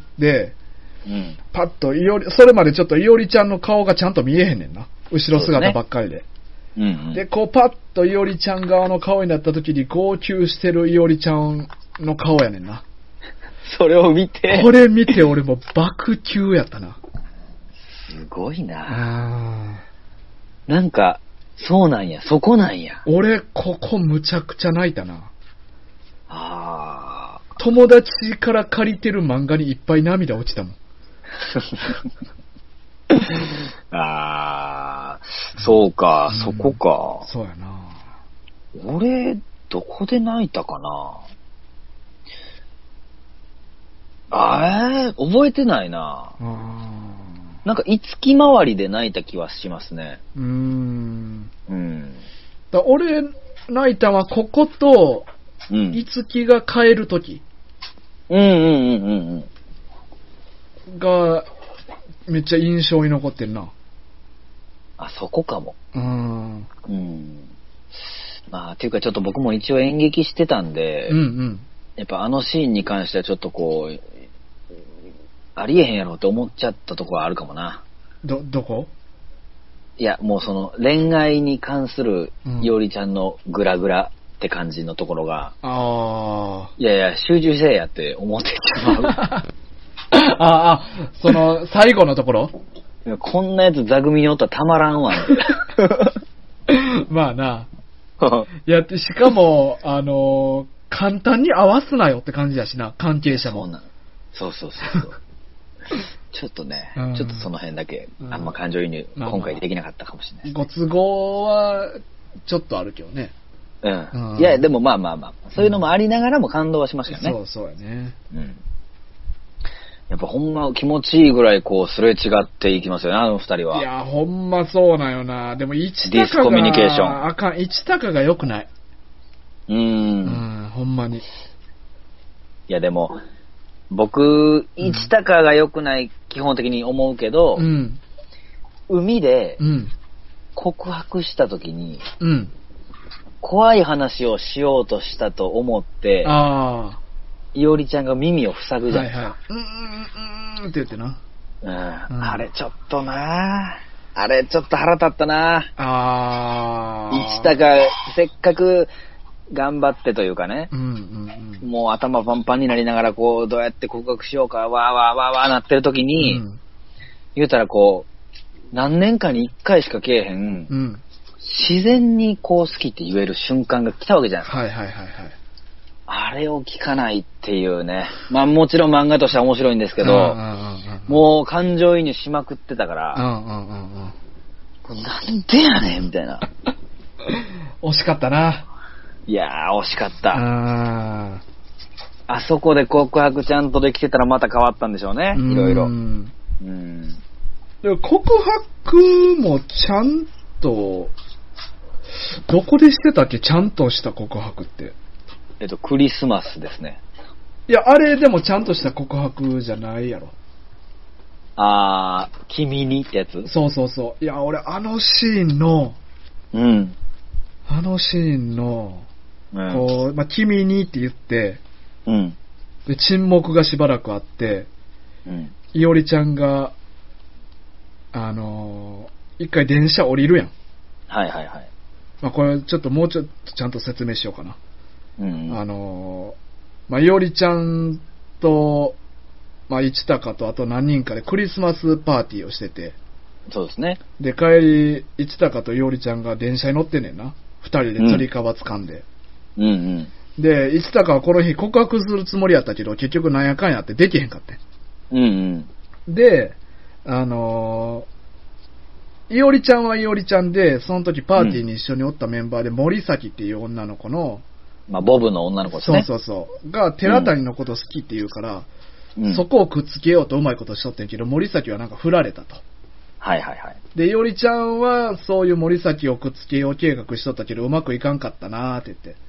パッとそれまでちょっといおりちゃんの顔がちゃんと見えへんねんな。後ろ姿ばっかりで。で、こうパッといおりちゃん側の顔になった時に号泣してるいおりちゃんの顔やねんな。 それを見て。 これ見て俺も爆泣やったな。 すごいな。なんか、そうなんや、そこなんや。 俺、ここむちゃくちゃ泣いたな。友達から借りてる漫画にいっぱい涙落ちたもん。 そうか、そこか。 そうやな。 俺、どこで泣いたかな。覚えてないな。なんか、いつき回りで泣いた気はしますね。 俺、泣いたのはここと、いつきが帰るとき。が、めっちゃ印象に残ってるな。 そこかも。まあ、っていうかちょっと僕も一応演劇してたんで、やっぱあのシーンに関してはちょっとこう、ありえへんやろって思っちゃったとこはあるかもな。 どこ？ いや、もうその恋愛に関するいおりちゃんのグラグラって感じのところが、いやいや、集中せえやって思ってしまう。 その、最後のところ？ こんなやつ座組におったらたまらんわ。 まあな。いや、しかも、簡単に合わすなよって感じだしな、関係者も。 そう。ちょっとね、ちょっとその辺だけ、あんま感情移入、今回できなかったかもしれない。 ご都合は、ちょっとあるけどね。 いや、でもまあ、そういうのもありながらも感動はしましたよね。 そうやね。 やっぱほんま気持ちいいぐらいこうすれ違っていきますよね、あの二人は。 いや、ほんまそうなんよな。でも、 ディスコミュニケーション。 一高が良くない。ほんまに。 いや、でも、僕、一高が良くない基本的に思うけど、海で告白した時に、怖い話をしようとしたと思って、いおりちゃんが耳を塞ぐじゃないですか。 って言ってな。 あれちょっとな。あれちょっと腹立ったな。一高、せっかく頑張ってというかね、もう頭パンパンになりながらこう、どうやって告白しようか、わーなってる時に、言うたらこう、何年かに一回しかけえへん、自然にこう好きって言える瞬間が来たわけじゃないですか。あれを聞かないっていうね。まあもちろん漫画としては面白いんですけど、もう感情移入しまくってたから、なんでやねんみたいな。 惜しかったな。 いやー、惜しかった。あそこで告白ちゃんとできてたらまた変わったんでしょうね。いろいろ。 でも告白もちゃんと、どこでしてたっけ？ちゃんとした告白って。 クリスマスですね。 いや、あれでもちゃんとした告白じゃないやろ。 君にってやつ？ そう。いや、俺、あのシーンの、こう、君にって言って、で、沈黙がしばらくあって、いおりちゃんが、一回電車降りるやん。これ、ちょっともうちょっとちゃんと説明しようかな。いおりちゃんと、一高とあと何人かでクリスマスパーティーをしてて。 そうですね。 で、帰り、一高といおりちゃんが電車に乗ってんねんな。二人でつり革掴んで。で、一高はこの日告白するつもりやったけど、結局なんやかんやってできへんかってん。で、いおりちゃんはいおりちゃんで、その時パーティーに一緒におったメンバーで森崎っていう女の子の、 ボブの女の子ですね。 そうが寺谷のこと好きって言うから、そこをくっつけようとうまいことしとってんけど、森崎はなんか振られたと。で、いおりちゃんはそういう森崎をくっつけよう計画しとったけど、うまくいかんかったなーって言って。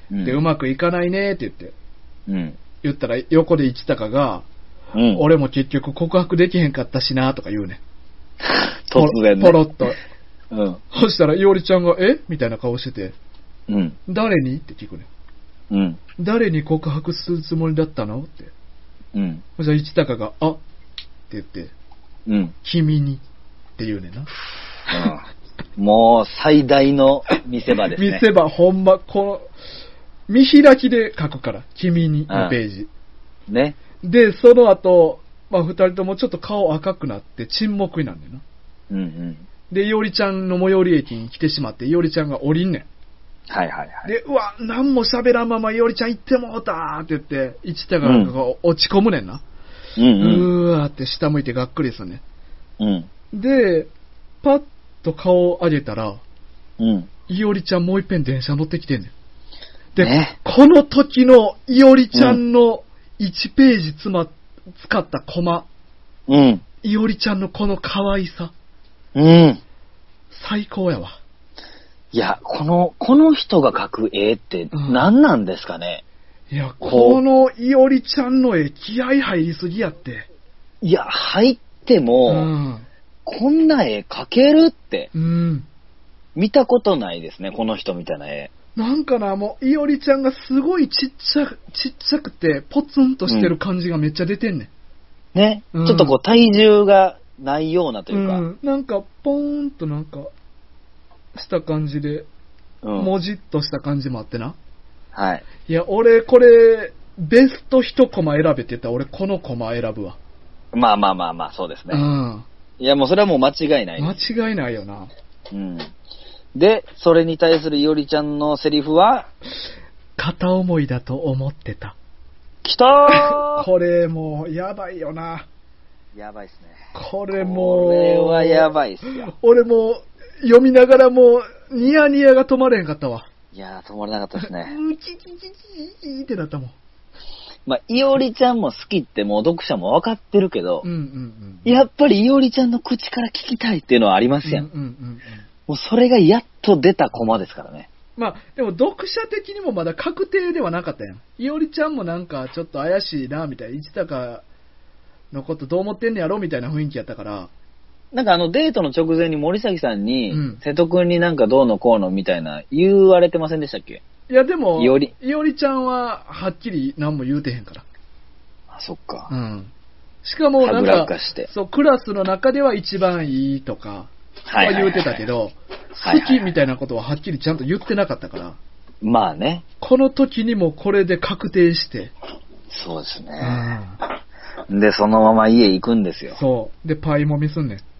で、うまくいかないねって言って。 うん。 言ったら、横で市高が、うん、俺も結局告白できへんかったしなとか言うね。 突然ね。 ポロッと。 うん。 そしたら、いおりちゃんが、みたいな顔してて、 うん。 誰にって聞くね。 うん。 誰に告白するつもりだったのって。 うん。 そしたら、市高が、あって言って、 うん。 君にって言うねんな。 うん。もう、最大の見せ場ですね。 見せ場、ほんま、見開きで書くから、君にのページ。 ね。 で、その後、二人ともちょっと顔赤くなって沈黙になるんだよな。 うんうん。 で、いおりちゃんの最寄り駅に来てしまって、いおりちゃんが降りんねん。 はいはいはい。 で、うわ、なんも喋らんままいおりちゃん行ってもうたーって言って、市高が落ち込むねんな。 うんうん。 うーって下向いてがっくりするねん。うん。 で、パッと顔を上げたら、 うん。 いおりちゃんもう一遍電車乗ってきてんねん。で、 ね、 この時のいおりちゃんの1ページ使ったコマ。 うん。 いおりちゃんのこの可愛さ。 うん。 最高やわ。 いや、この人が描く絵って何なんですかね、 いや、このいおりちゃんの絵、気合入りすぎやって。 いや、入っても、こんな絵描けるって、見たことないですね、この人みたいな絵。 なんかな、もう、いおりちゃんがすごいちっちゃくて、ポツンとしてる感じがめっちゃ出てんねん。ね、ちょっとこう、体重がないようなというか。 なんか、ポーンとなんか、した感じで、もじっとした感じもあってな。 はい。 いや、俺、これ、ベスト1コマ選べって言ったら、俺、このコマ選ぶわ。 まあ、そうですね。いや、もうそれはもう間違いないです。間違いないよな。 で、それに対するいおりちゃんのセリフは、 片思いだと思ってた。 きたーこれもう、やばいよな。 やばいっすね。 これもう、 これはやばいっすよ。 俺も、読みながらもう、ニヤニヤが止まれへんかったわ。 いやー、止まらなかったですね。 チってなったもん。 まあ、いおりちゃんも好きってもう読者も分かってるけど、やっぱりいおりちゃんの口から聞きたいっていうのはありますやん。もうそれがやっと出たコマですからね。 まあ、でも読者的にもまだ確定ではなかったやん。いおりちゃんもなんかちょっと怪しいな、みたいな。市高のことどう思ってんねやろみたいな雰囲気やったから。 なんかデートの直前に森崎さんに、瀬戸くんになんかどうのこうのみたいな言われてませんでしたっけ？ いやでも、いおりちゃんははっきり何も言うてへんから。 あ、そっか。 しかもなんか、 そう、 クラスの中では一番いいとかは言うてたけど、好きみたいなことははっきりちゃんと言ってなかったから。 まあね。 この時にもこれで確定して。 そうですね。で、そのまま家行くんですよ。 そう。で、パイもみすんねん。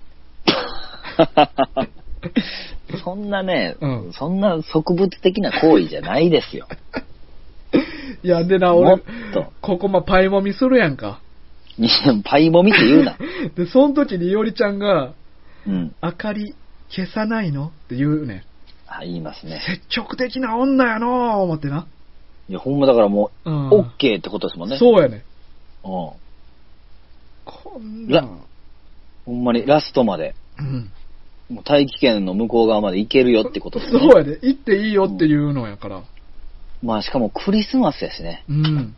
そんなね、そんな植物的な行為じゃないですよ。 いや、でな、俺、ここパイもみするやんか。 いや、パイもみって言うな。 で、その時にいおりちゃんが、明かり消さないのって言うねん。 あ、言いますね。 積極的な女やのー、思ってな。 いや、ほんまだからもう、オッケーってことですもんね。 そうやね。 こんな。 ほんまにラストまで。もう大気圏の向こう側まで行けるよってことですね。 そうやで。行っていいよっていうのやから。 まあしかもクリスマスやしね。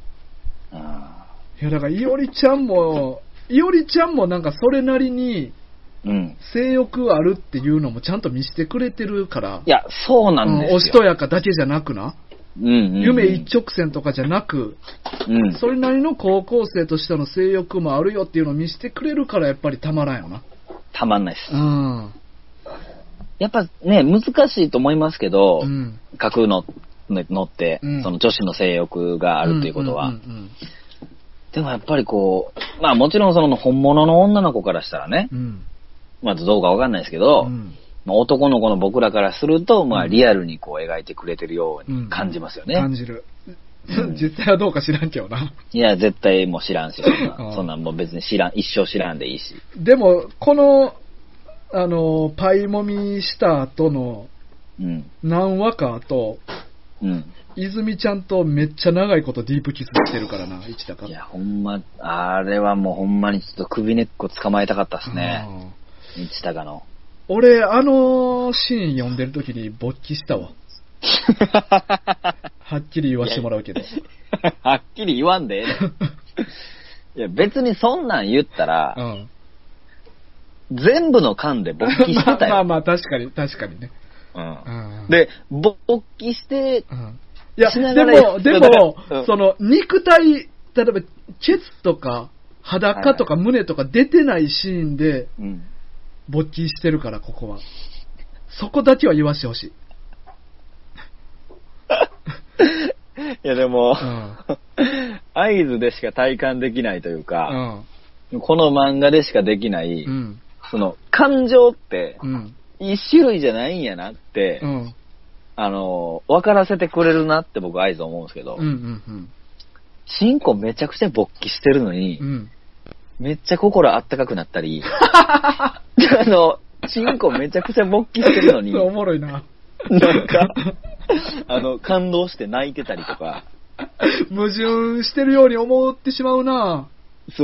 いやだからいおりちゃんもなんかそれなりに、性欲あるっていうのもちゃんと見せてくれてるから。 いや、そうなんですよ。 おしとやかだけじゃなくな。夢一直線とかじゃなく、それなりの高校生としての性欲もあるよっていうのを見せてくれるからやっぱりたまらんよな。 たまんないです。やっぱね、難しいと思いますけど、書くのって、その女子の性欲があるということは。でもやっぱりこう、まあもちろんその本物の女の子からしたらね、まずどうかわかんないですけど、まあ、男の子の僕らからすると、まあリアルにこう描いてくれてるように感じますよね。 感じる。実際はどうか知らんけどな。 いや、絶対もう知らんし、そんなんもう別に一生知らんでいいし。 でも、この、パイもみした後の、何話か後、泉ちゃんとめっちゃ長いことディープキスしてるからな、市高。 いや、ほんま、あれはもうほんまにちょっと首根っこ捕まえたかったっすね。市高の。俺、 シーン読んでる時に勃起したわ。 はっきり言わしてもらうけど。 はっきり言わんでええねん。いや、別にそんなん言ったら、全部の間で勃起してたよ。 まあ、確かにね。 で、勃起して、 いや、でも、その、肉体、例えば、ケツとか、裸とか胸とか出てないシーンで、勃起してるから、ここは。そこだけは言わしてほしい。 いや、でも、合図でしか体感できないというか、この漫画でしかできない、その、感情って、一種類じゃないんやなって、分からせてくれるなって僕合図思うんですけど、チンコめちゃくちゃ勃起してるのに、めっちゃ心あったかくなったり、チンコめちゃくちゃ勃起してるのに、 おもろいな。 なんか、感動して泣いてたりとか。 矛盾してるように思ってしまうな。 そう。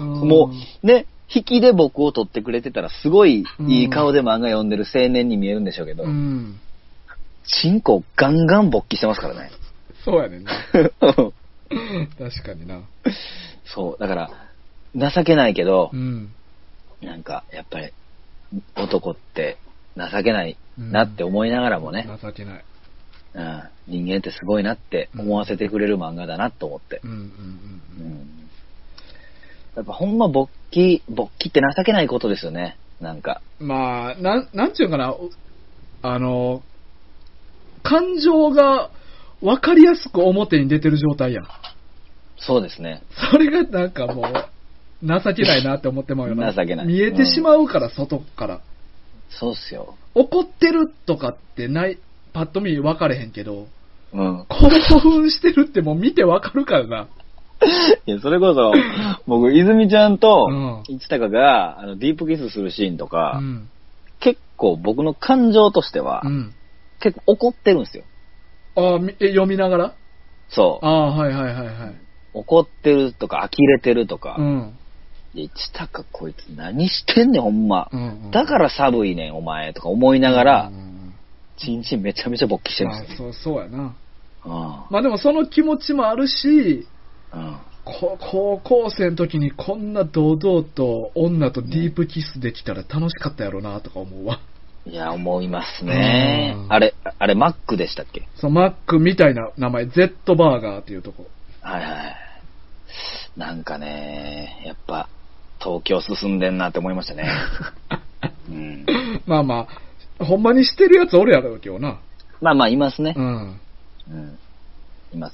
もう、ね、引きで僕を撮ってくれてたら、すごいいい顔で漫画読んでる青年に見えるんでしょうけど、チンコガンガン勃起してますからね。 そうやねんな。確かにな。 そう、だから、情けないけど、なんか、やっぱり、男って情けないなって思いながらもね、 情けない。 人間ってすごいなって思わせてくれる漫画だなと思って。やっぱほんま勃起って情けないことですよね、なんか。 まあ、なんちゅうかな、感情が分かりやすく表に出てる状態やん。 そうですね。 それがなんかもう、情けないなって思ってまうよな。 情けない。 見えてしまうから、外から。 そうっすよ。 怒ってるとかってない、パッと見分かれへんけど、興奮してるってもう見て分かるからな。 いや、それこそ、僕、泉ちゃんと、市高が、ディープキスするシーンとか、結構僕の感情としては、結構怒ってるんですよ。 読みながら？ そう。 はい。 怒ってるとか、呆れてるとか、市高こいつ何してんねん、ほんま。だから寒いねん、お前、とか思いながら、ちんちんめちゃめちゃ勃起してるんですよ。 そうやな。まあでもその気持ちもあるし、高校生の時にこんな堂々と女とディープキスできたら楽しかったやろなとか思うわ。 いや、思いますね。あれ、マックでしたっけ？ そう、マックみたいな名前、Z バーガーっていうとこ。 はい。なんかね、やっぱ、東京進んでんなって思いましたね。 まあ、ほんまにしてるやつおるやろ、今日な。 まあ、いますね。います。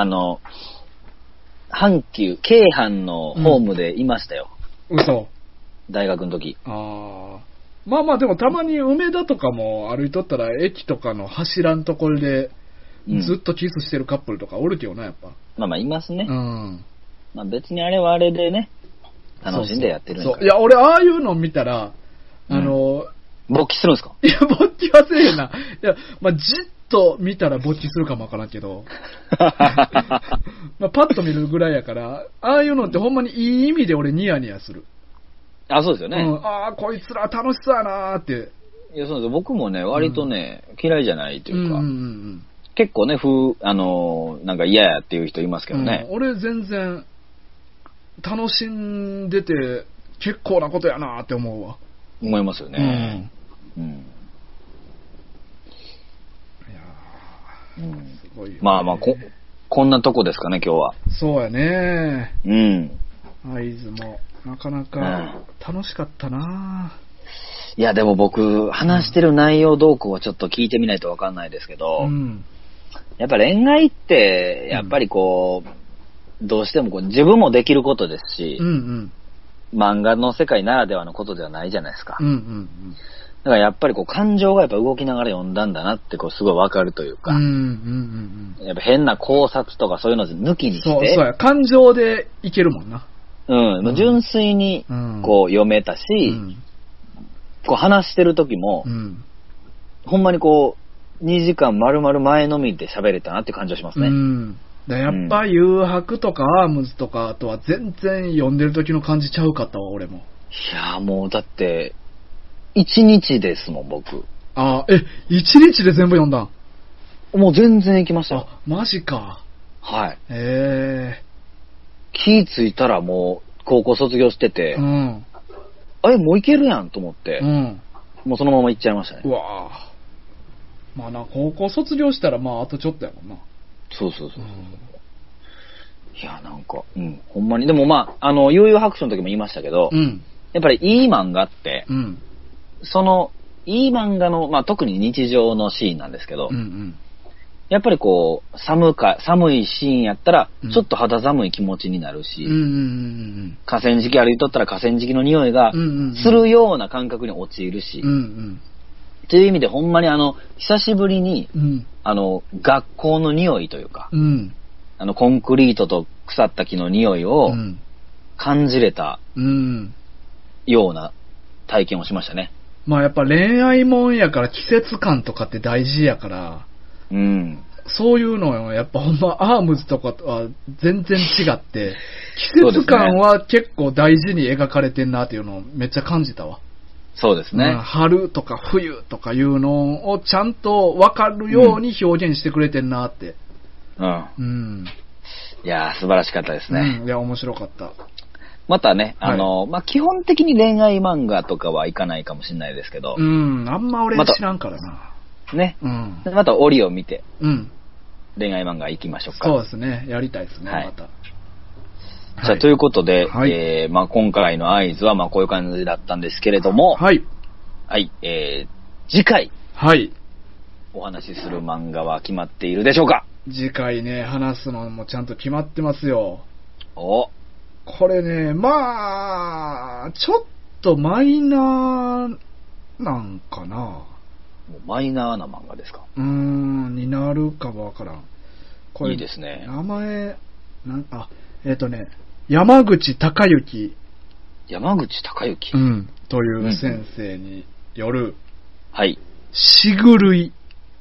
阪急、京阪のホームでいましたよ。 嘘。 大学の時。 まあでもたまに梅田とかも歩いとったら駅とかの柱のところでずっとキスしてるカップルとかおるけどな、やっぱ。 まあいますね。まあ別にあれはあれでね、楽しんでやってるんですから。 いや、俺ああいうの見たら、 勃起するんですか？ いや、勃起はせえへんな。いや、まあじっと見たら勃起するかもわからんけど、まあパッと見るぐらいやから、ああいうのってほんまにいい意味で俺ニヤニヤする。 そうですよね。 こいつら楽しそうやなーって。 いや、そうです。僕もね、割とね、嫌いじゃないというか、結構ね、なんか嫌やっていう人いますけどね。 俺全然、楽しんでて、結構なことやなーって思うわ。 思いますよね。いやすごいよね。まあこんなとこですかね、今日は。 そうやね。合図も。なかなか楽しかったな。 いや、でも僕、話してる内容動向はちょっと聞いてみないとわかんないですけど、やっぱ恋愛って、やっぱりこう、どうしても自分もできることですし、漫画の世界ならではのことではないじゃないですか。だからやっぱり感情がやっぱ動きながら読んだんだなってすごいわかるというか、やっぱ変な考察とかそういうの抜きにして。 そうや、感情でいけるもんな。 純粋に読めたし、話してる時も、ほんまに2時間丸々前のみで喋れたなって感じがしますね。 やっぱ誘白とかアームズとかとは全然読んでる時の感じちゃうかったわ、俺も。いやもうだって1日ですもん、僕。 1日で全部読んだん？ もう全然行きましたよ。 あ、マジか。 はい。気ついたらもう高校卒業してて、もう行けるやんと思って、もうそのまま行っちゃいましたね。 うわぁ。まあな、高校卒業したらまああとちょっとやもんな。 そう。いや、なんか、ほんまに。でもまあ、悠々白書の時も言いましたけど、やっぱりいい漫画って、その、いい漫画の、まあ特に日常のシーンなんですけど、やっぱりこう、寒いシーンやったら、ちょっと肌寒い気持ちになるし、河川敷歩いとったら河川敷の匂いがするような感覚に陥るし、っていう意味でほんまに久しぶりに、学校の匂いというか、コンクリートと腐った木の匂いを感じれたような体験をしましたね。 まあやっぱ恋愛もんやから季節感とかって大事やから、そういうのはやっぱほんまアームズとかとは全然違って、季節感は結構大事に描かれてんなっていうのをめっちゃ感じたわ。 そうですね。 春とか冬とかいうのをちゃんと分かるように表現してくれてんなって。 いやー、素晴らしかったですね。 いや、面白かった。 またね、まあ、基本的に恋愛漫画とかはいかないかもしれないですけど。 あんま俺知らんからな。 ね。また折を見て、恋愛漫画行きましょうか。 そうですね。やりたいですね、また。 じゃあ、ということで、まあ、今回の合図は、まあ、こういう感じだったんですけれども、次回、お話しする漫画は決まっているでしょうか？ 次回ね、話すのもちゃんと決まってますよ。 これね、まあ、ちょっとマイナーなんかな。 もうマイナーな漫画ですか？ になるかもわからん。これいいですね。 名前、山口孝之。 山口孝之。 という先生による、 しぐるい。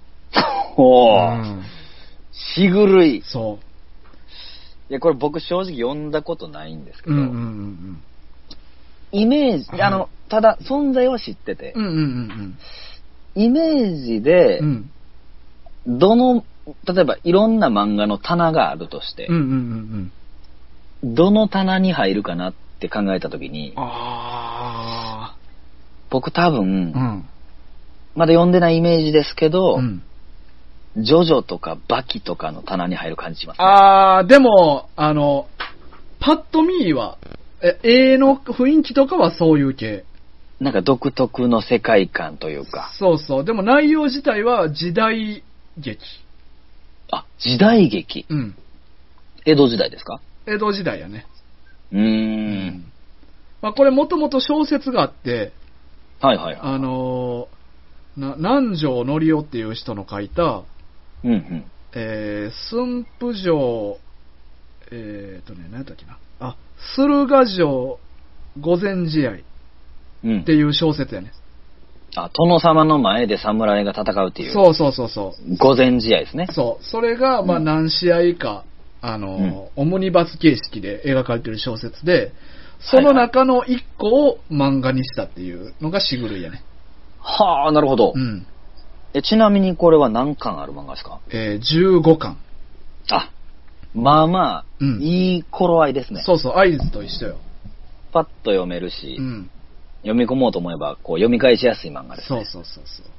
しぐるい。 そう。 いや、これ僕正直読んだことないんですけど、イメージ、ただ存在は知ってて、イメージで、例えばいろんな漫画の棚があるとして、どの棚に入るかなって考えたときに、僕多分、まだ読んでないイメージですけど、ジョジョとかバキとかの棚に入る感じしますね。 でも、パッと見は、絵の雰囲気とかはそういう系。 なんか独特の世界観というか。 そう。でも内容自体は時代劇。 時代劇。江戸時代ですか？ 江戸時代やね。まあこれもともと小説があって、南條則夫っていう人の書いた、駿府城、何やったっけな。駿河城御前試合っていう小説やね。 殿様の前で侍が戦うっていう。 そう。 御前試合ですね。 そう。それが、まあ何試合か、オムニバス形式で描かれてる小説で、その中の一個を漫画にしたっていうのがしぐるいやね。 なるほど。ちなみにこれは何巻ある漫画ですか ？15巻。 まあまあ、いい頃合いですね。 そう、合図と一緒よ。 パッと読めるし、読み込もうと思えば、こう読み返しやすい漫画ですね。 そう。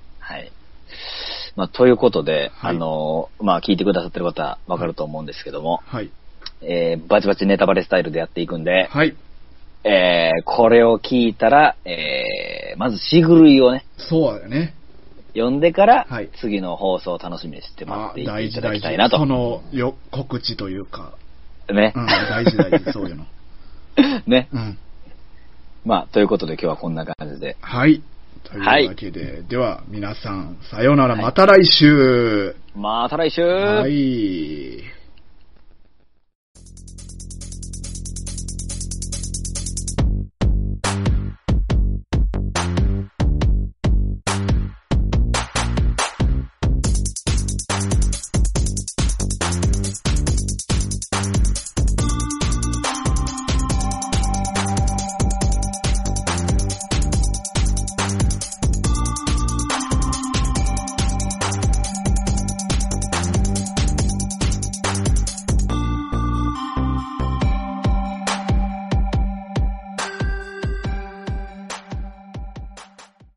まあ、ということで、まあ、聞いてくださってる方はわかると思うんですけども、バチバチネタバレスタイルでやっていくんで、これを聞いたら、まずしぐるいをね、 そうだね。 読んでから、次の放送を楽しみにして待っていただきたいなと。 その告知というか。 ね。 大事、そういうの。 ね。まあ、ということで今日はこんな感じで。 というわけで、では皆さん、さようなら、また来週。 また来週。